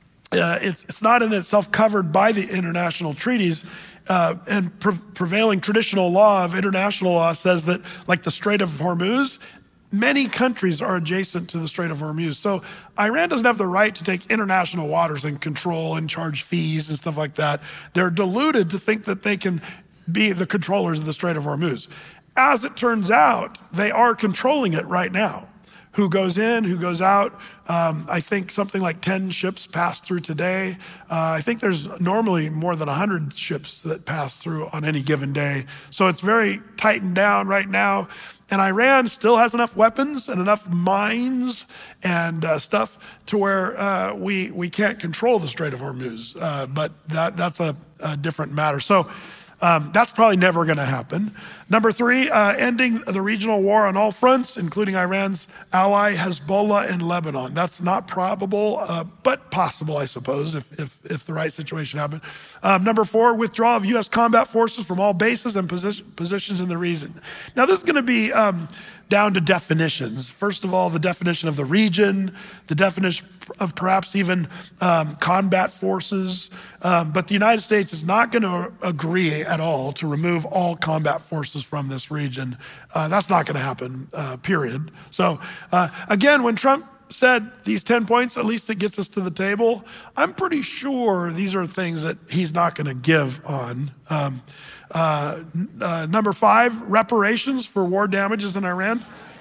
Uh, it's, it's not in itself covered by the international treaties, uh, and pre- prevailing traditional law of international law says that, like the Strait of Hormuz, many countries are adjacent to the Strait of Hormuz. So Iran doesn't have the right to take international waters and control and charge fees and stuff like that. They're deluded to think that they can be the controllers of the Strait of Hormuz. As it turns out, they are controlling it right now. Who goes in, who goes out. Um, I think something like ten ships pass through today. Uh, I think there's normally more than one hundred ships that pass through on any given day. So it's very tightened down right now. And Iran still has enough weapons and enough mines and uh, stuff to where uh, we we can't control the Strait of Hormuz. Uh, but that that's a, a different matter. So Um, that's probably never going to happen. Number three, uh, ending the regional war on all fronts, including Iran's ally Hezbollah in Lebanon. That's not probable, uh, but possible, I suppose, if, if, if the right situation happened. Um, number four, withdrawal of U S combat forces from all bases and position, positions in the region. Now, this is going to be um, down to definitions. First of all, the definition of the region, the definition of perhaps even um, combat forces. Um, but the United States is not going to agree at all to remove all combat forces from this region. Uh, that's not going to happen, uh, period. So uh, again, when Trump said these ten points, at least it gets us to the table, I'm pretty sure these are things that he's not going to give on. Um, uh, uh, number five, reparations for war damages in Iran.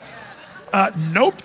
Uh, nope.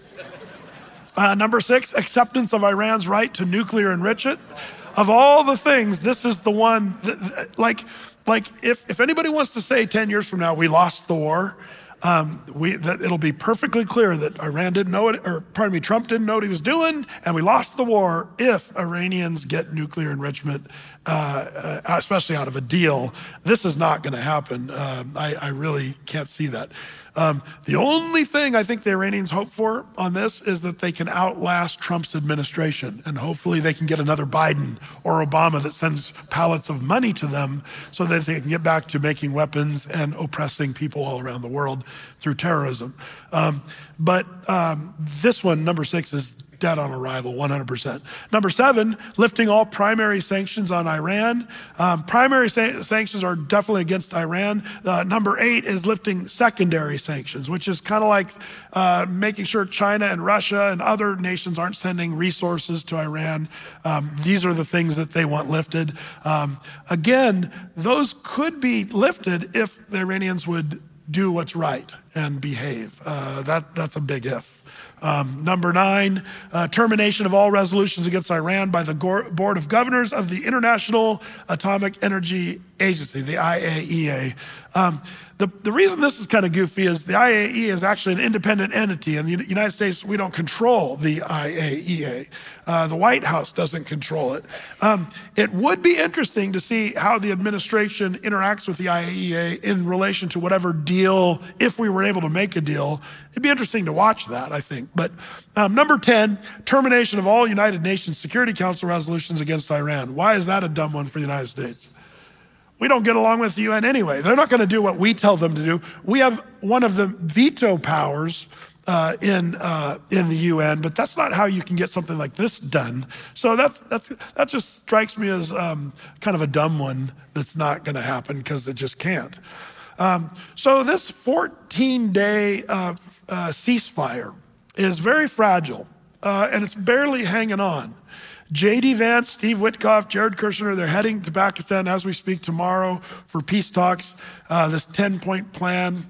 Uh, number six, acceptance of Iran's right to nuclear enrichment. Of all the things, this is the one that, like, like if, if anybody wants to say ten years from now, we lost the war, um, we, that it'll be perfectly clear that Iran didn't know it, or pardon me, Trump didn't know what he was doing, and we lost the war if Iranians get nuclear enrichment, uh, uh, especially out of a deal. This is not going to happen. Uh, I, I really can't see that. Um, the only thing I think the Iranians hope for on this is that they can outlast Trump's administration, and hopefully they can get another Biden or Obama that sends pallets of money to them so that they can get back to making weapons and oppressing people all around the world through terrorism. Um, but um, this one, number six, is dead on arrival, one hundred percent. Number seven, lifting all primary sanctions on Iran. Um, primary sa- sanctions are definitely against Iran. Uh, number eight is lifting secondary sanctions, which is kind of like uh, making sure China and Russia and other nations aren't sending resources to Iran. Um, these are the things that they want lifted. Um, again, those could be lifted if the Iranians would do what's right and behave. Uh, that that's a big if. Um, number nine, uh, termination of all resolutions against Iran by the Go- Board of Governors of the International Atomic Energy Agency, the I A E A. Um, the, the reason this is kind of goofy is the I A E A is actually an independent entity. In the United States, we don't control the I A E A. Uh, the White House doesn't control it. Um, it would be interesting to see how the administration interacts with the I A E A in relation to whatever deal, if we were able to make a deal. It'd be interesting to watch that, I think. But um, number ten, termination of all United Nations Security Council resolutions against Iran. Why is that a dumb one for the United States? We don't get along with the U N anyway. They're not going to do what we tell them to do. We have one of the veto powers uh, in uh, in the U N, but that's not how you can get something like this done. So that's that's that just strikes me as um, kind of a dumb one that's not going to happen because it just can't. Um, so this fourteen-day uh, uh, ceasefire is very fragile, uh, and it's barely hanging on. J D Vance, Steve Witkoff, Jared Kushner, they're heading to Pakistan as we speak tomorrow for peace talks. Uh, this ten-point plan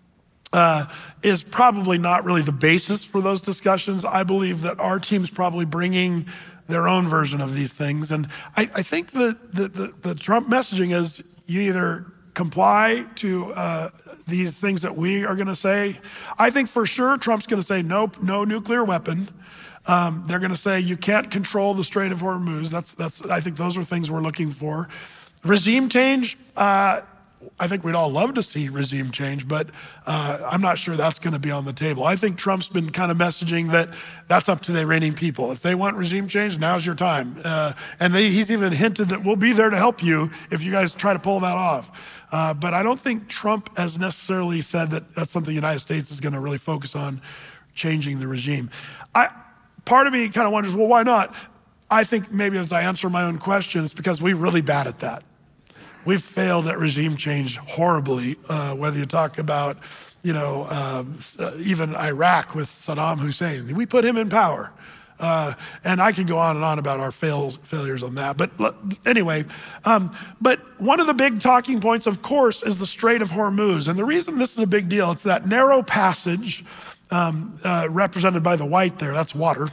uh, is probably not really the basis for those discussions. I believe that our team's probably bringing their own version of these things. And I, I think that the, the, the Trump messaging is you either comply to uh, these things that we are going to say. I think for sure Trump's going to say no, no nuclear weapon. Um, they're going to say you can't control the Strait of Hormuz. That's that's. I think those are things we're looking for. Regime change. Uh, I think we'd all love to see regime change, but uh, I'm not sure that's going to be on the table. I think Trump's been kind of messaging that that's up to the Iranian people. If they want regime change, now's your time. Uh, and they, he's even hinted that we'll be there to help you if you guys try to pull that off. Uh, but I don't think Trump has necessarily said that that's something the United States is going to really focus on, changing the regime. I. Part of me kind of wonders, well, why not? I think maybe as I answer my own question, it's because we're really bad at that. We've failed at regime change horribly, uh, whether you talk about, you know, um, uh, even Iraq with Saddam Hussein. We put him in power. Uh, and I can go on and on about our fails, failures on that. But anyway, um, but one of the big talking points, of course, is the Strait of Hormuz. And the reason this is a big deal, it's that narrow passage Um, uh, represented by the white there, that's water.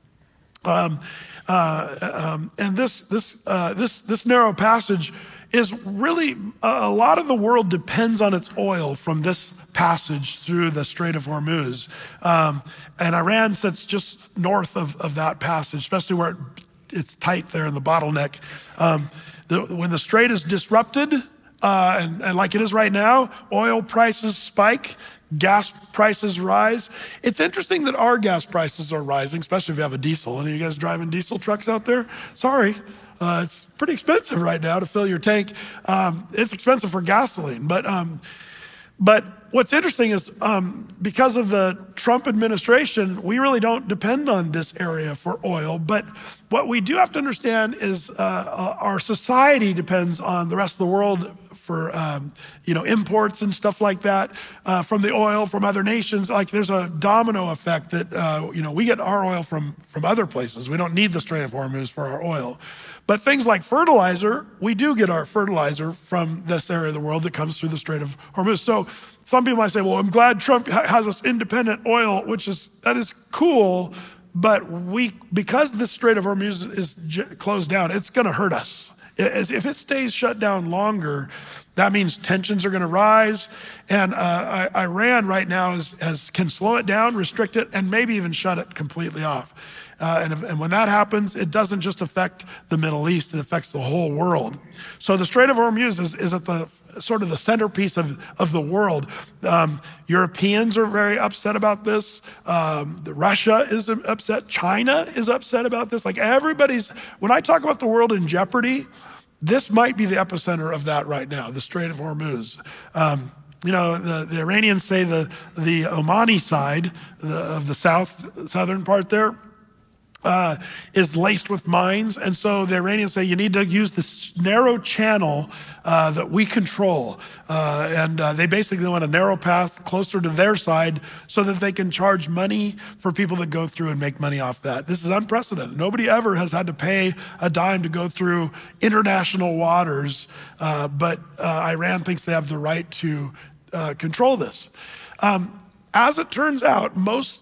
Um, uh, um, and this this uh, this this narrow passage is really a, a lot of the world depends on its oil from this passage through the Strait of Hormuz. Um, and Iran sits just north of, of that passage, especially where it, it's tight there in the bottleneck. Um, the, when the strait is disrupted, uh, and, and like it is right now, oil prices spike. Gas prices rise. It's interesting that our gas prices are rising, especially if you have a diesel. Any of you guys driving diesel trucks out there? Sorry. Uh, it's pretty expensive right now to fill your tank. Um, it's expensive for gasoline. But um, but what's interesting is um, because of the Trump administration, we really don't depend on this area for oil. But what we do have to understand is uh, our society depends on the rest of the world for um, you know, imports and stuff like that uh, from the oil from other nations. Like there's a domino effect that uh, you know, we get our oil from from other places. We don't need the Strait of Hormuz for our oil. But things like fertilizer, we do get our fertilizer from this area of the world that comes through the Strait of Hormuz. So some people might say, well, I'm glad Trump has this independent oil, which is, that is cool. But we, because the Strait of Hormuz is j- closed down, it's going to hurt us. If it stays shut down longer, that means tensions are going to rise. And uh, Iran right now is, has, can slow it down, restrict it, and maybe even shut it completely off. Uh, and, if, and when that happens, it doesn't just affect the Middle East, it affects the whole world. So the Strait of Hormuz is, is at the sort of the centerpiece of, of the world. Um, Europeans are very upset about this. Um, Russia is upset. China is upset about this. Like everybody's, when I talk about the world in jeopardy, this might be the epicenter of that right now, the Strait of Hormuz. Um, You know, the, the Iranians say the, the Omani side the, of the south, southern part there, Uh, is laced with mines. And so the Iranians say you need to use this narrow channel uh, that we control. Uh, and uh, they basically want a narrow path closer to their side so that they can charge money for people that go through and make money off that. This is unprecedented. Nobody ever has had to pay a dime to go through international waters, uh, but uh, Iran thinks they have the right to uh, control this. Um, as it turns out, most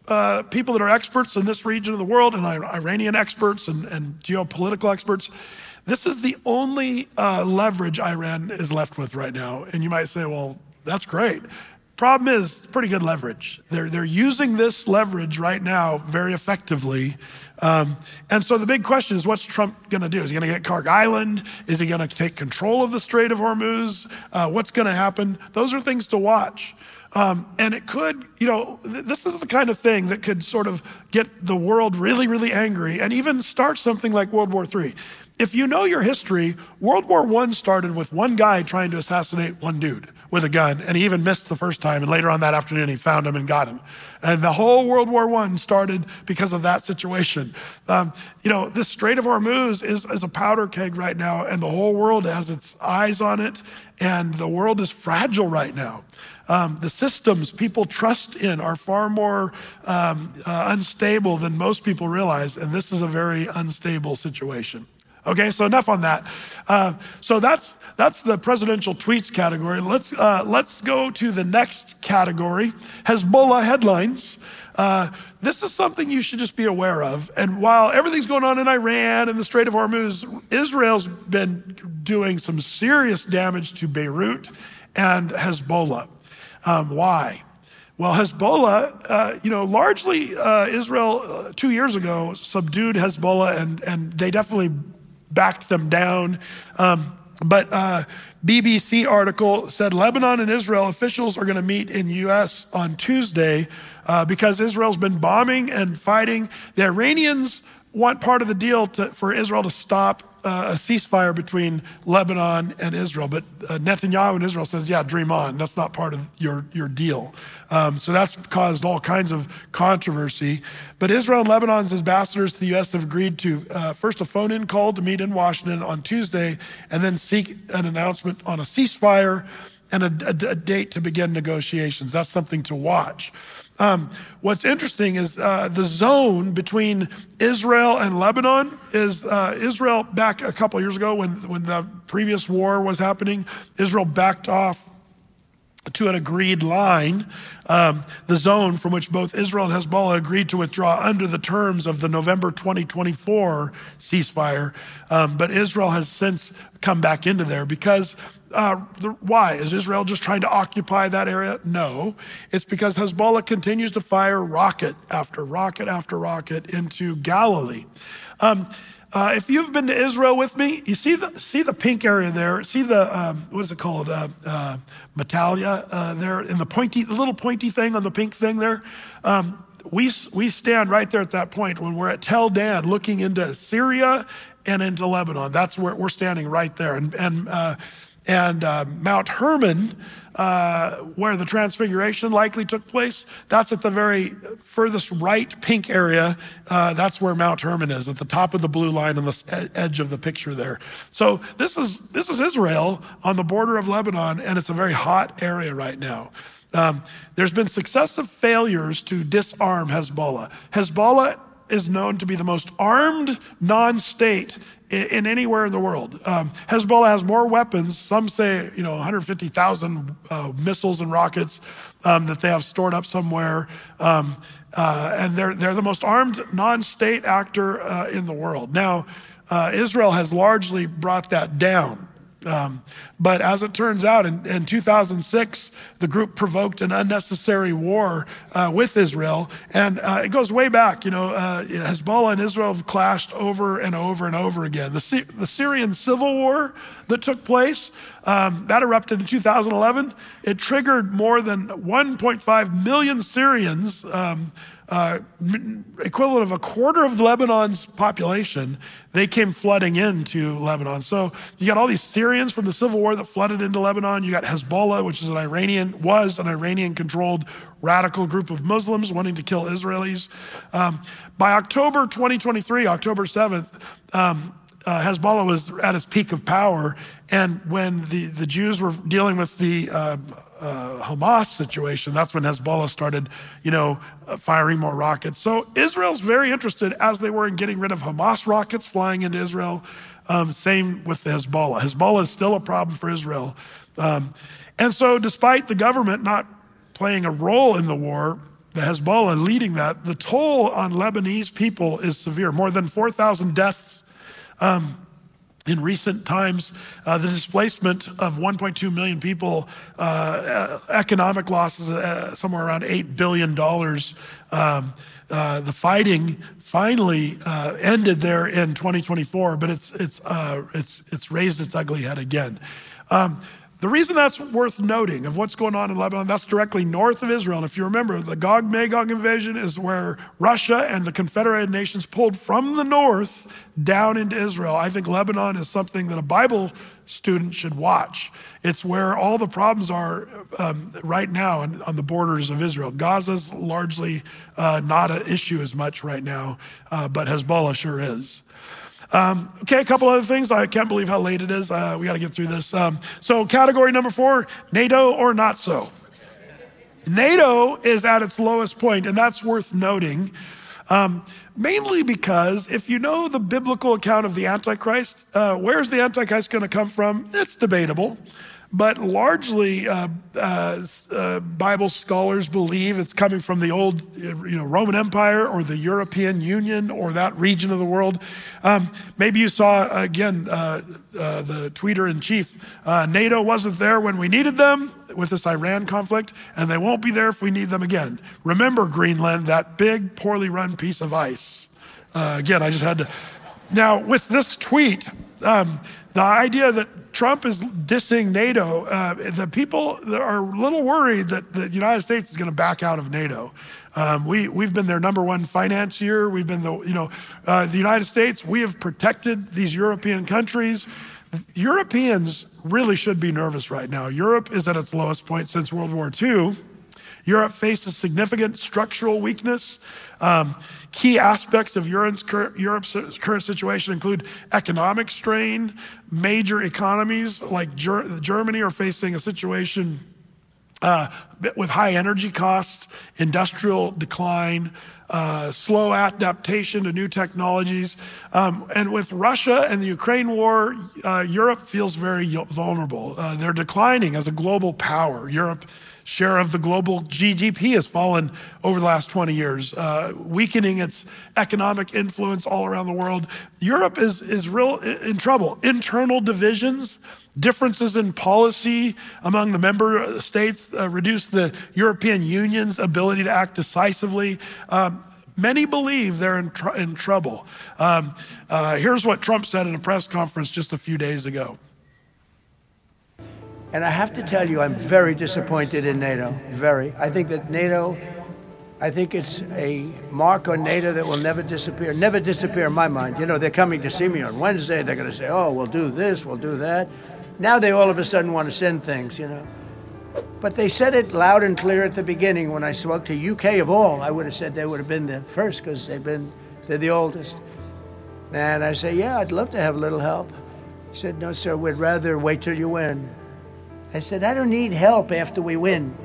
uh, people that are experts in this region of the world, and Iranian experts and, and geopolitical experts, this is the only uh, leverage Iran is left with right now. And you might say, well, that's great. Problem is, pretty good leverage. They're, they're using this leverage right now very effectively. Um, and so the big question is, what's Trump gonna do? Is he gonna get Karg Island? Is he gonna take control of the Strait of Hormuz? Uh, what's gonna happen? Those are things to watch. Um, and it could, you know, th- this is the kind of thing that could sort of get the world really, really angry and even start something like World War Three. If you know your history, World War One started with one guy trying to assassinate one dude with a gun, and he even missed the first time, and later on that afternoon he found him and got him. And the whole World War One started because of that situation. Um, you know, this Strait of Hormuz is, is a powder keg right now, and the whole world has its eyes on it, and the world is fragile right now. Um, the systems people trust in are far more um, uh, unstable than most people realize, and this is a very unstable situation. Okay, so enough on that. Uh, so that's that's the presidential tweets category. Let's uh, let's go to the next category, Hezbollah headlines. Uh, this is something you should just be aware of. And while everything's going on in Iran and the Strait of Hormuz, Israel's been doing some serious damage to Beirut and Hezbollah. Um, why? Well, Hezbollah, uh, you know, largely uh, Israel uh, two years ago subdued Hezbollah, and and they definitely backed them down. Um, but uh, B B C article said Lebanon and Israel officials are going to meet in U S on Tuesday uh, because Israel's been bombing and fighting. The Iranians want part of the deal to, for Israel to stop uh, a ceasefire between Lebanon and Israel. But uh, Netanyahu and Israel says, yeah, dream on. That's not part of your, your deal. Um, so that's caused all kinds of controversy. But Israel and Lebanon's ambassadors to the U S have agreed to uh, first a phone-in call to meet in Washington on Tuesday, and then seek an announcement on a ceasefire and a, a, a date to begin negotiations. That's something to watch. Um, what's interesting is uh, the zone between Israel and Lebanon is uh, Israel back a couple of years ago when, when the previous war was happening, Israel backed off to an agreed line, um, the zone from which both Israel and Hezbollah agreed to withdraw under the terms of the November twenty twenty-four ceasefire. Um, but Israel has since come back into there because Uh, the, why? Is Israel just trying to occupy that area? No. It's because Hezbollah continues to fire rocket after rocket after rocket into Galilee. Um, uh, if you've been to Israel with me, you see the see the pink area there. See the um, what is it called? Uh, uh, Metalia uh, there in the pointy, the little pointy thing on the pink thing there. Um, we we stand right there at that point when we're at Tel Dan, looking into Syria and into Lebanon. That's where we're standing right there, and and. Uh, And uh, Mount Hermon, uh, where the Transfiguration likely took place, that's at the very furthest right pink area. Uh, that's where Mount Hermon is, at the top of the blue line on the edge of the picture there. So this is this is Israel on the border of Lebanon, and it's a very hot area right now. Um, there's been successive failures to disarm Hezbollah. Hezbollah is known to be the most armed non-state in anywhere in the world. Um, Hezbollah has more weapons. Some say, you know, one hundred fifty thousand uh, missiles and rockets um, that they have stored up somewhere. Um, uh, and they're they're the most armed non-state actor uh, in the world. Now, uh, Israel has largely brought that down. Um, but as it turns out, in, in two thousand six, the group provoked an unnecessary war uh, with Israel. And uh, it goes way back. You know, uh, Hezbollah and Israel have clashed over and over and over again. The, Sy- the Syrian civil war that took place, um, that erupted in two thousand eleven. It triggered more than one point five million Syrians, um, uh, equivalent of a quarter of Lebanon's population. They came flooding into Lebanon. So you got all these Syrians from the civil war that flooded into Lebanon. You got Hezbollah, which is an Iranian, was an Iranian-controlled radical group of Muslims wanting to kill Israelis. Um, by October twenty twenty-three, October seventh, um, uh, Hezbollah was at its peak of power. And when the, the Jews were dealing with the uh, uh, Hamas situation, that's when Hezbollah started, you know, uh, firing more rockets. So Israel's very interested, as they were, in getting rid of Hamas rockets flying into Israel. Um, same with the Hezbollah. Hezbollah is still a problem for Israel. Um, and so despite the government not playing a role in the war, the Hezbollah leading that, the toll on Lebanese people is severe. More than four thousand deaths um, in recent times. Uh, the displacement of one point two million people, uh, economic losses uh, somewhere around eight billion dollars. Um, uh, the fighting finally uh, ended there in twenty twenty-four, but it's it's uh, it's it's raised its ugly head again. Um, The reason that's worth noting of what's going on in Lebanon, that's directly north of Israel. And if you remember, the Gog-Magog invasion is where Russia and the Confederated Nations pulled from the north down into Israel. I think Lebanon is something that a Bible student should watch. It's where all the problems are um, right now on, on the borders of Israel. Gaza's largely uh, not an issue as much right now, uh, but Hezbollah sure is. Um, okay, a couple other things. I can't believe how late it is. Uh, we got to get through this. Um, so category number four, NATO or not so. NATO is at its lowest point, and that's worth noting, um, mainly because if you know the biblical account of the Antichrist, uh, where's the Antichrist going to come from? It's debatable. But largely, uh, uh, uh, Bible scholars believe it's coming from the old, you know, Roman Empire or the European Union or that region of the world. Um, maybe you saw, again, uh, uh, the tweeter-in-chief, uh, NATO wasn't there when we needed them with this Iran conflict, and they won't be there if we need them again. Remember Greenland, that big, poorly run piece of ice. Uh, again, I just had to. Now, with this tweet, um, the idea that Trump is dissing NATO, uh, the people are a little worried that the United States is going to back out of NATO. Um, we, we've been their number one financier. We've been the, you know, uh, the United States, we have protected these European countries. Europeans really should be nervous right now. Europe is at its lowest point since World War Two. Europe faces significant structural weakness. Um, key aspects of Europe's current situation include economic strain. Major economies like Ger- Germany are facing a situation uh, with high energy costs, industrial decline, uh, slow adaptation to new technologies. Um, and with Russia and the Ukraine war, uh, Europe feels very vulnerable. Uh, they're declining as a global power. Europe share of the global G D P has fallen over the last twenty years, uh, weakening its economic influence all around the world. Europe is, is real in trouble. Internal divisions, differences in policy among the member states uh, reduce the European Union's ability to act decisively. Um, many believe they're in, tr- in trouble. Um, uh, here's what Trump said in a press conference just a few days ago. And I have to tell you, I'm very disappointed in NATO, very. I think that NATO, I think it's a mark on NATO that will never disappear, never disappear in my mind. You know, they're coming to see me on Wednesday. They're going to say, oh, we'll do this, we'll do that. Now they all of a sudden want to send things, you know. But they said it loud and clear at the beginning when I spoke to U K of all. I would have said they would have been the first because they've been, they're the oldest. And I say, yeah, I'd love to have a little help. He said, no, sir, we'd rather wait till you win. I said, I don't need help after we win.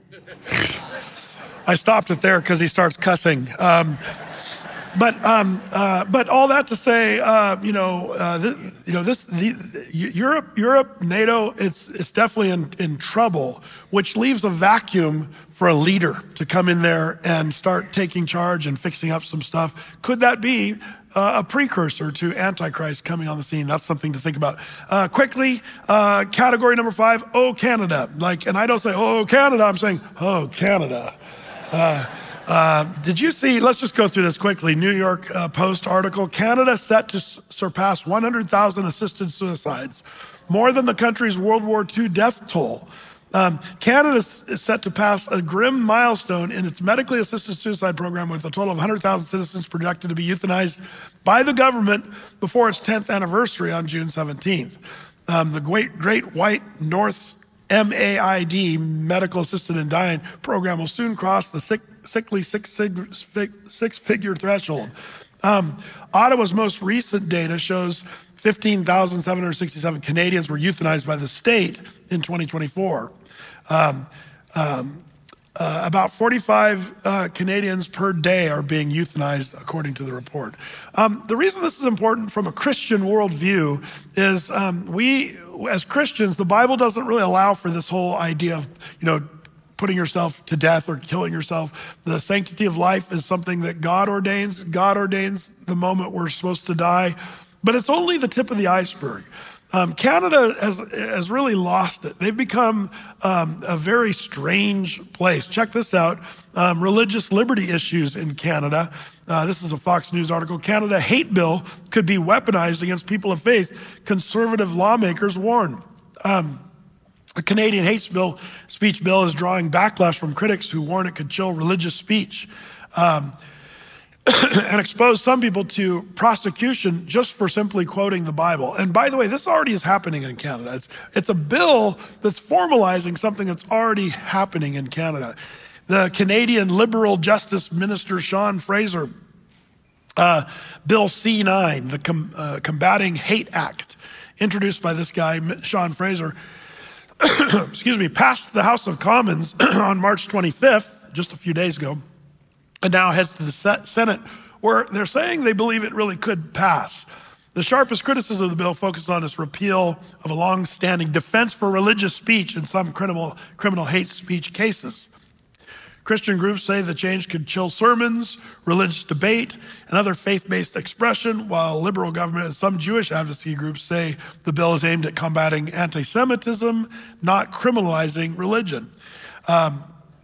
I stopped it there because he starts cussing. Um, but um, uh, but all that to say, uh, you know, uh, this, you know, this the, the, Europe, Europe, NATO, it's it's definitely in, in trouble, which leaves a vacuum for a leader to come in there and start taking charge and fixing up some stuff. Could that be Uh, a precursor to Antichrist coming on the scene? That's something to think about. Uh, quickly, uh, category number five, oh, Canada. Like, and I don't say, oh, Canada, I'm saying, oh, Canada. Uh, uh, did you see, let's just go through this quickly. New York uh, Post article, Canada set to s- surpass one hundred thousand assisted suicides, more than the country's World War Two death toll. Um, Canada is set to pass a grim milestone in its medically assisted suicide program with a total of one hundred thousand citizens projected to be euthanized by the government before its tenth anniversary on June seventeenth. Um, the Great, Great White North's M A I D, Medical Assisted in Dying program, will soon cross the sick, sickly six, six-figure threshold. Um, Ottawa's most recent data shows fifteen thousand seven hundred sixty-seven Canadians were euthanized by the state in twenty twenty-four. Um, um, uh, about forty-five uh, Canadians per day are being euthanized, according to the report. Um, the reason this is important from a Christian worldview is um, we, as Christians, the Bible doesn't really allow for this whole idea of, you know, putting yourself to death or killing yourself. The sanctity of life is something that God ordains. God ordains the moment we're supposed to die, but it's only the tip of the iceberg. Um, Canada has, has really lost it. They've become um, a very strange place. Check this out. Um, religious liberty issues in Canada. Uh, this is a Fox News article. Canada hate bill could be weaponized against people of faith. Conservative lawmakers warn. Um, the Canadian hate bill, speech bill is drawing backlash from critics who warn it could chill religious speech. Um, and expose some people to prosecution just for simply quoting the Bible. And by the way, this already is happening in Canada. It's, it's a bill that's formalizing something that's already happening in Canada. The Canadian Liberal Justice Minister, Sean Fraser, uh, Bill C nine, the Com- uh, Combating Hate Act, introduced by this guy, Sean Fraser, excuse me, passed the House of Commons on March twenty-fifth, just a few days ago, and now heads to the Senate, where they're saying they believe it really could pass. The sharpest criticism of the bill focuses on its repeal of a long-standing defense for religious speech in some criminal, criminal hate speech cases. Christian groups say the change could chill sermons, religious debate, and other faith-based expression, while liberal government and some Jewish advocacy groups say the bill is aimed at combating anti-Semitism, not criminalizing religion. Um,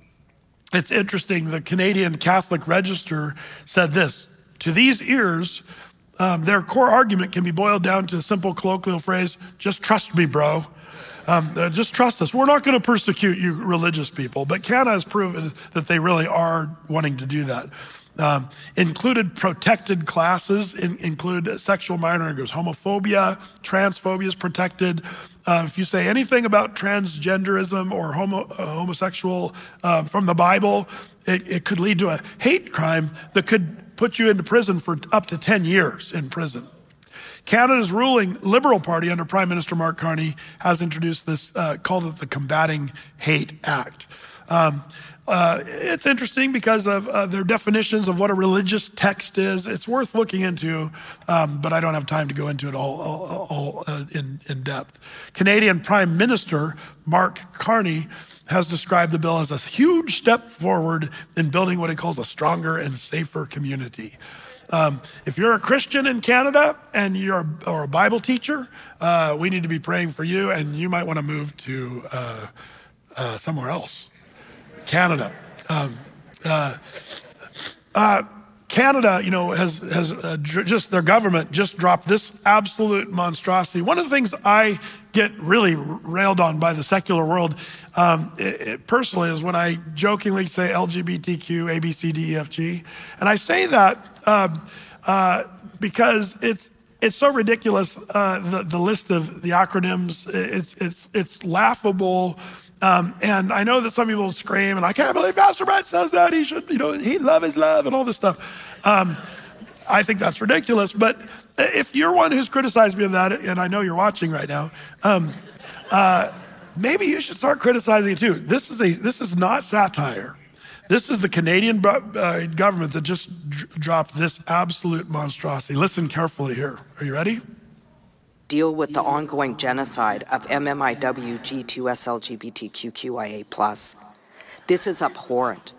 It's interesting, the Canadian Catholic Register said this: to these ears, um, their core argument can be boiled down to a simple colloquial phrase, just trust me, bro. Um, uh, just trust us. We're not going to persecute you religious people. But Canada has proven that they really are wanting to do that. Um, included protected classes, in, include sexual minoring groups, homophobia, transphobia is protected. Uh, if you say anything about transgenderism or homo, uh, homosexual uh, from the Bible, it, it could lead to a hate crime that could put you into prison for up to ten years in prison. Canada's ruling Liberal Party under Prime Minister Mark Carney has introduced this, uh, called it the Combating Hate Act. Um, Uh, it's interesting because of uh, their definitions of what a religious text is. It's worth looking into, um, but I don't have time to go into it all, all, all uh, in, in depth. Canadian Prime Minister Mark Carney has described the bill as a huge step forward in building what he calls a stronger and safer community. Um, if you're a Christian in Canada and you're or a Bible teacher, uh, we need to be praying for you, and you might want to move to uh, uh, somewhere else. Canada. Um, uh, uh, Canada, you know, has, has uh, just, their government just dropped this absolute monstrosity. One of the things I get really railed on by the secular world, um, it, it personally, is when I jokingly say L G B T Q, A, B, C, D, E, F, G. And I say that um, uh, because it's, It's so ridiculous, uh, the, the list of the acronyms. It's, it's, it's laughable. Um, and I know that some people scream, and I can't believe Pastor Brett says that. He should, you know, he love is love and all this stuff. Um, I think that's ridiculous. But if you're one who's criticized me of that, and I know you're watching right now, um, uh, maybe you should start criticizing it too. This is a this is not satire. This is the Canadian uh, government that just d- dropped this absolute monstrosity. Listen carefully here. Are you ready? Deal with the ongoing genocide of M M I W G two S L G B T Q Q I A plus. This is abhorrent.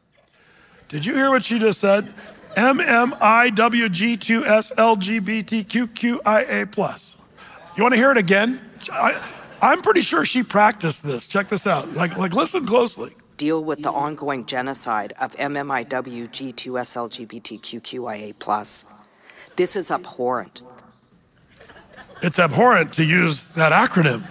Did you hear what she just said? M M I W G two S L G B T Q Q I A plus. You want to hear it again? I, I'm pretty sure she practiced this. Check this out. Like, like, listen closely. Deal with the ongoing genocide of M M I W G two S L G B T Q Q I A plus. This is abhorrent. It's abhorrent to use that acronym.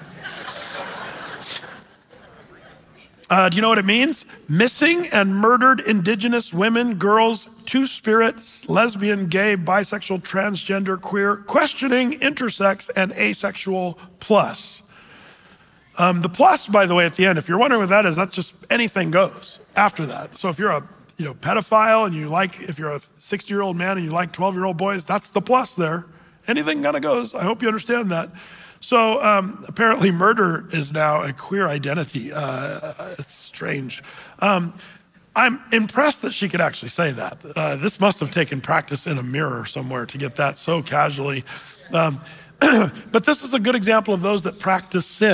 Uh, do you know what it means? Missing and murdered Indigenous women, girls, two-spirit, lesbian, gay, bisexual, transgender, queer, questioning, intersex, and asexual plus. Um, the plus, by the way, at the end, if you're wondering what that is, that's just anything goes after that. So if you're a you know pedophile and you like, if you're a sixty-year-old man and you like twelve-year-old boys, that's the plus there. Anything kind of goes. I hope you understand that. So um, apparently murder is now a queer identity. Uh, it's strange. Um, I'm impressed that she could actually say that. Uh, this must have taken practice in a mirror somewhere to get that so casually. Um, but this is a good example of those that practice sin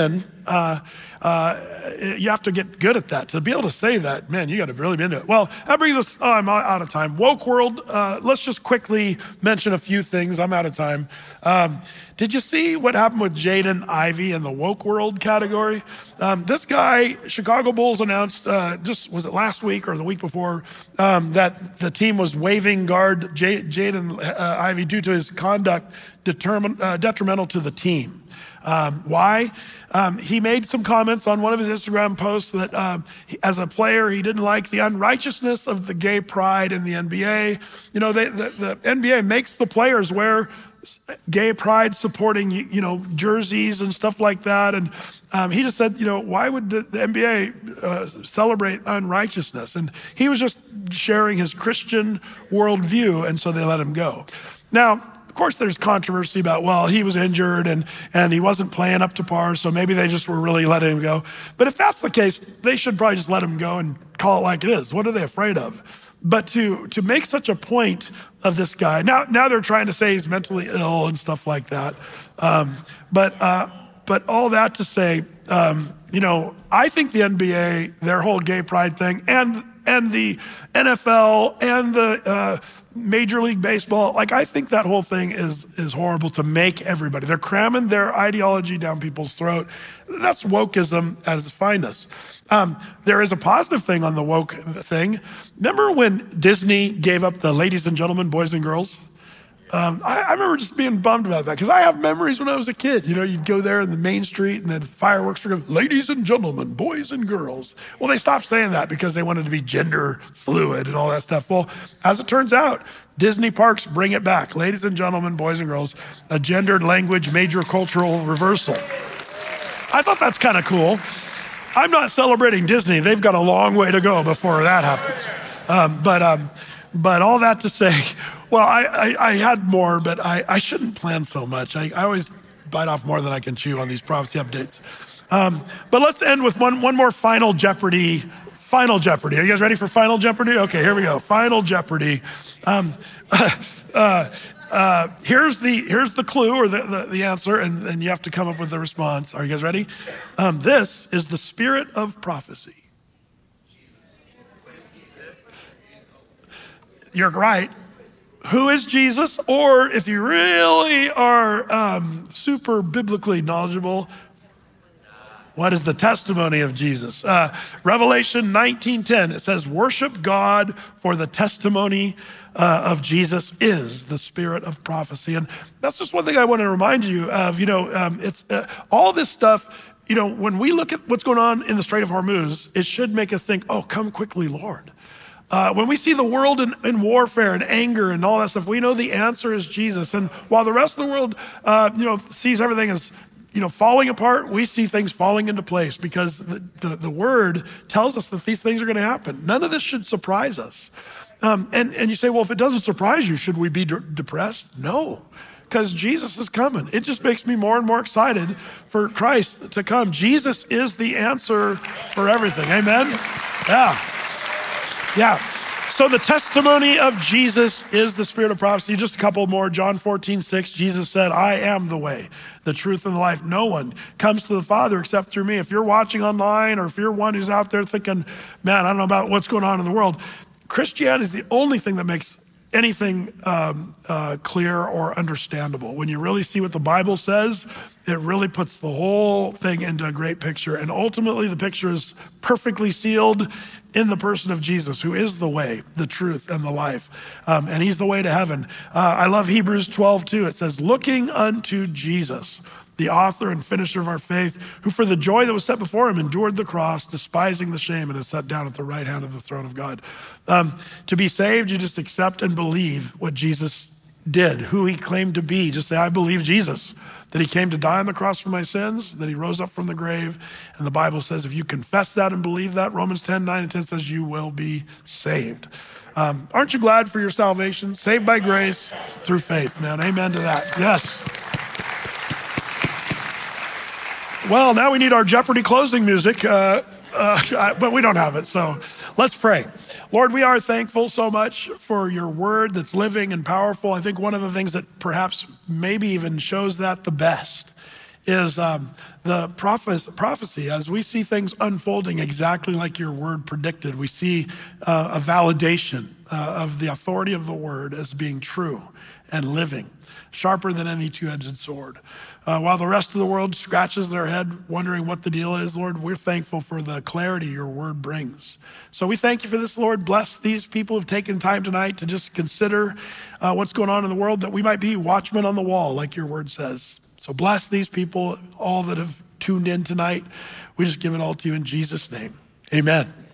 uh, uh, you have to get good at that. To be able to say that, man, you got to really be into it. Well, that brings us, oh, I'm out of time. Woke world, uh, let's just quickly mention a few things. I'm out of time. Um, did you see what happened with Jaden Ivey in the woke world category? Um, this guy, Chicago Bulls announced, uh, just was it last week or the week before, um, that the team was waiving guard J- Jaden uh, Ivey due to his conduct determin- uh, detrimental to the team. Um, why? Um, he made some comments on one of his Instagram posts that um, he, as a player, he didn't like the unrighteousness of the gay pride in the N B A. You know, they, the, the N B A makes the players wear gay pride supporting, you know, jerseys and stuff like that. And um, he just said, you know, why would the, the N B A uh, celebrate unrighteousness? And he was just sharing his Christian worldview, and so they let him go. Now, of course, there's controversy about, well, he was injured and, and he wasn't playing up to par, so maybe they just were really letting him go. But if that's the case, they should probably just let him go and call it like it is. What are they afraid of? But to to make such a point of this guy, now now they're trying to say he's mentally ill and stuff like that. Um, but uh, but all that to say, um, you know, I think the N B A, their whole gay pride thing, and and the N F L and the uh, Major League Baseball, like I think that whole thing is is horrible to make everybody. They're cramming their ideology down people's throat. That's wokeism at its finest. Um, there is a positive thing on the woke thing. Remember when Disney gave up the ladies and gentlemen, boys and girls? Um, I, I remember just being bummed about that because I have memories when I was a kid. You know, you'd go there in the main street and then fireworks were going, ladies and gentlemen, boys and girls. Well, they stopped saying that because they wanted to be gender fluid and all that stuff. Well, as it turns out, Disney parks bring it back. Ladies and gentlemen, boys and girls, a gendered language, major cultural reversal. I thought that's kind of cool. I'm not celebrating Disney. They've got a long way to go before that happens. Um, but um, but all that to say, well, I, I, I had more, but I, I shouldn't plan so much. I, I always bite off more than I can chew on these prophecy updates. Um, but let's end with one, one more Final Jeopardy. Final Jeopardy. Are you guys ready for Final Jeopardy? Okay, here we go. Final Jeopardy. Um, uh, uh, here's the here's the clue or the, the, the answer, and, and you have to come up with the response. Are you guys ready? Um, this is the spirit of prophecy. You're right. Who is Jesus? Or if you really are um, super biblically knowledgeable, what is the testimony of Jesus? Uh, Revelation nineteen ten, it says, worship God, for the testimony uh, of Jesus is the spirit of prophecy. And that's just one thing I want to remind you of. You know, um, it's uh, all this stuff, you know, when we look at what's going on in the Strait of Hormuz, it should make us think, oh, come quickly, Lord. Uh, when we see the world in, in warfare and anger and all that stuff, we know the answer is Jesus. And while the rest of the world, uh, you know, sees everything as, you know, falling apart, we see things falling into place because the, the, the word tells us that these things are going to happen. None of this should surprise us. Um, and, and you say, well, if it doesn't surprise you, should we be de- depressed? No, because Jesus is coming. It just makes me more and more excited for Christ to come. Jesus is the answer for everything. Amen? Yeah. Yeah. So the testimony of Jesus is the spirit of prophecy. Just a couple more. John fourteen six, Jesus said, I am the way, the truth, and the life. No one comes to the Father except through me. If you're watching online or if you're one who's out there thinking, man, I don't know about what's going on in the world, Christianity is the only thing that makes anything um, uh, clear or understandable. When you really see what the Bible says, it really puts the whole thing into a great picture. And ultimately, the picture is perfectly sealed in the person of Jesus, who is the way, the truth, and the life. Um, and he's the way to heaven. Uh, I love Hebrews twelve two. It says, looking unto Jesus, the author and finisher of our faith, who for the joy that was set before him endured the cross, despising the shame, and is set down at the right hand of the throne of God. Um, to be saved, you just accept and believe what Jesus did, who he claimed to be. Just say, I believe Jesus, that he came to die on the cross for my sins, that he rose up from the grave. And the Bible says, if you confess that and believe that, Romans ten, nine and ten says you will be saved. Um, aren't you glad for your salvation? Saved by grace through faith, man. Amen to that. Yes. Well, now we need our Jeopardy closing music, uh, uh, but we don't have it, so let's pray. Lord, we are thankful so much for your word that's living and powerful. I think one of the things that perhaps maybe even shows that the best is um, the prophes- prophecy. As we see things unfolding exactly like your word predicted, we see uh, a validation uh, of the authority of the word as being true and living, sharper than any two-edged sword. Uh, while the rest of the world scratches their head wondering what the deal is, Lord, we're thankful for the clarity your word brings. So we thank you for this, Lord. Bless these people who've taken time tonight to just consider uh, what's going on in the world, that we might be watchmen on the wall, like your word says. So bless these people, all that have tuned in tonight. We just give it all to you in Jesus' name. Amen.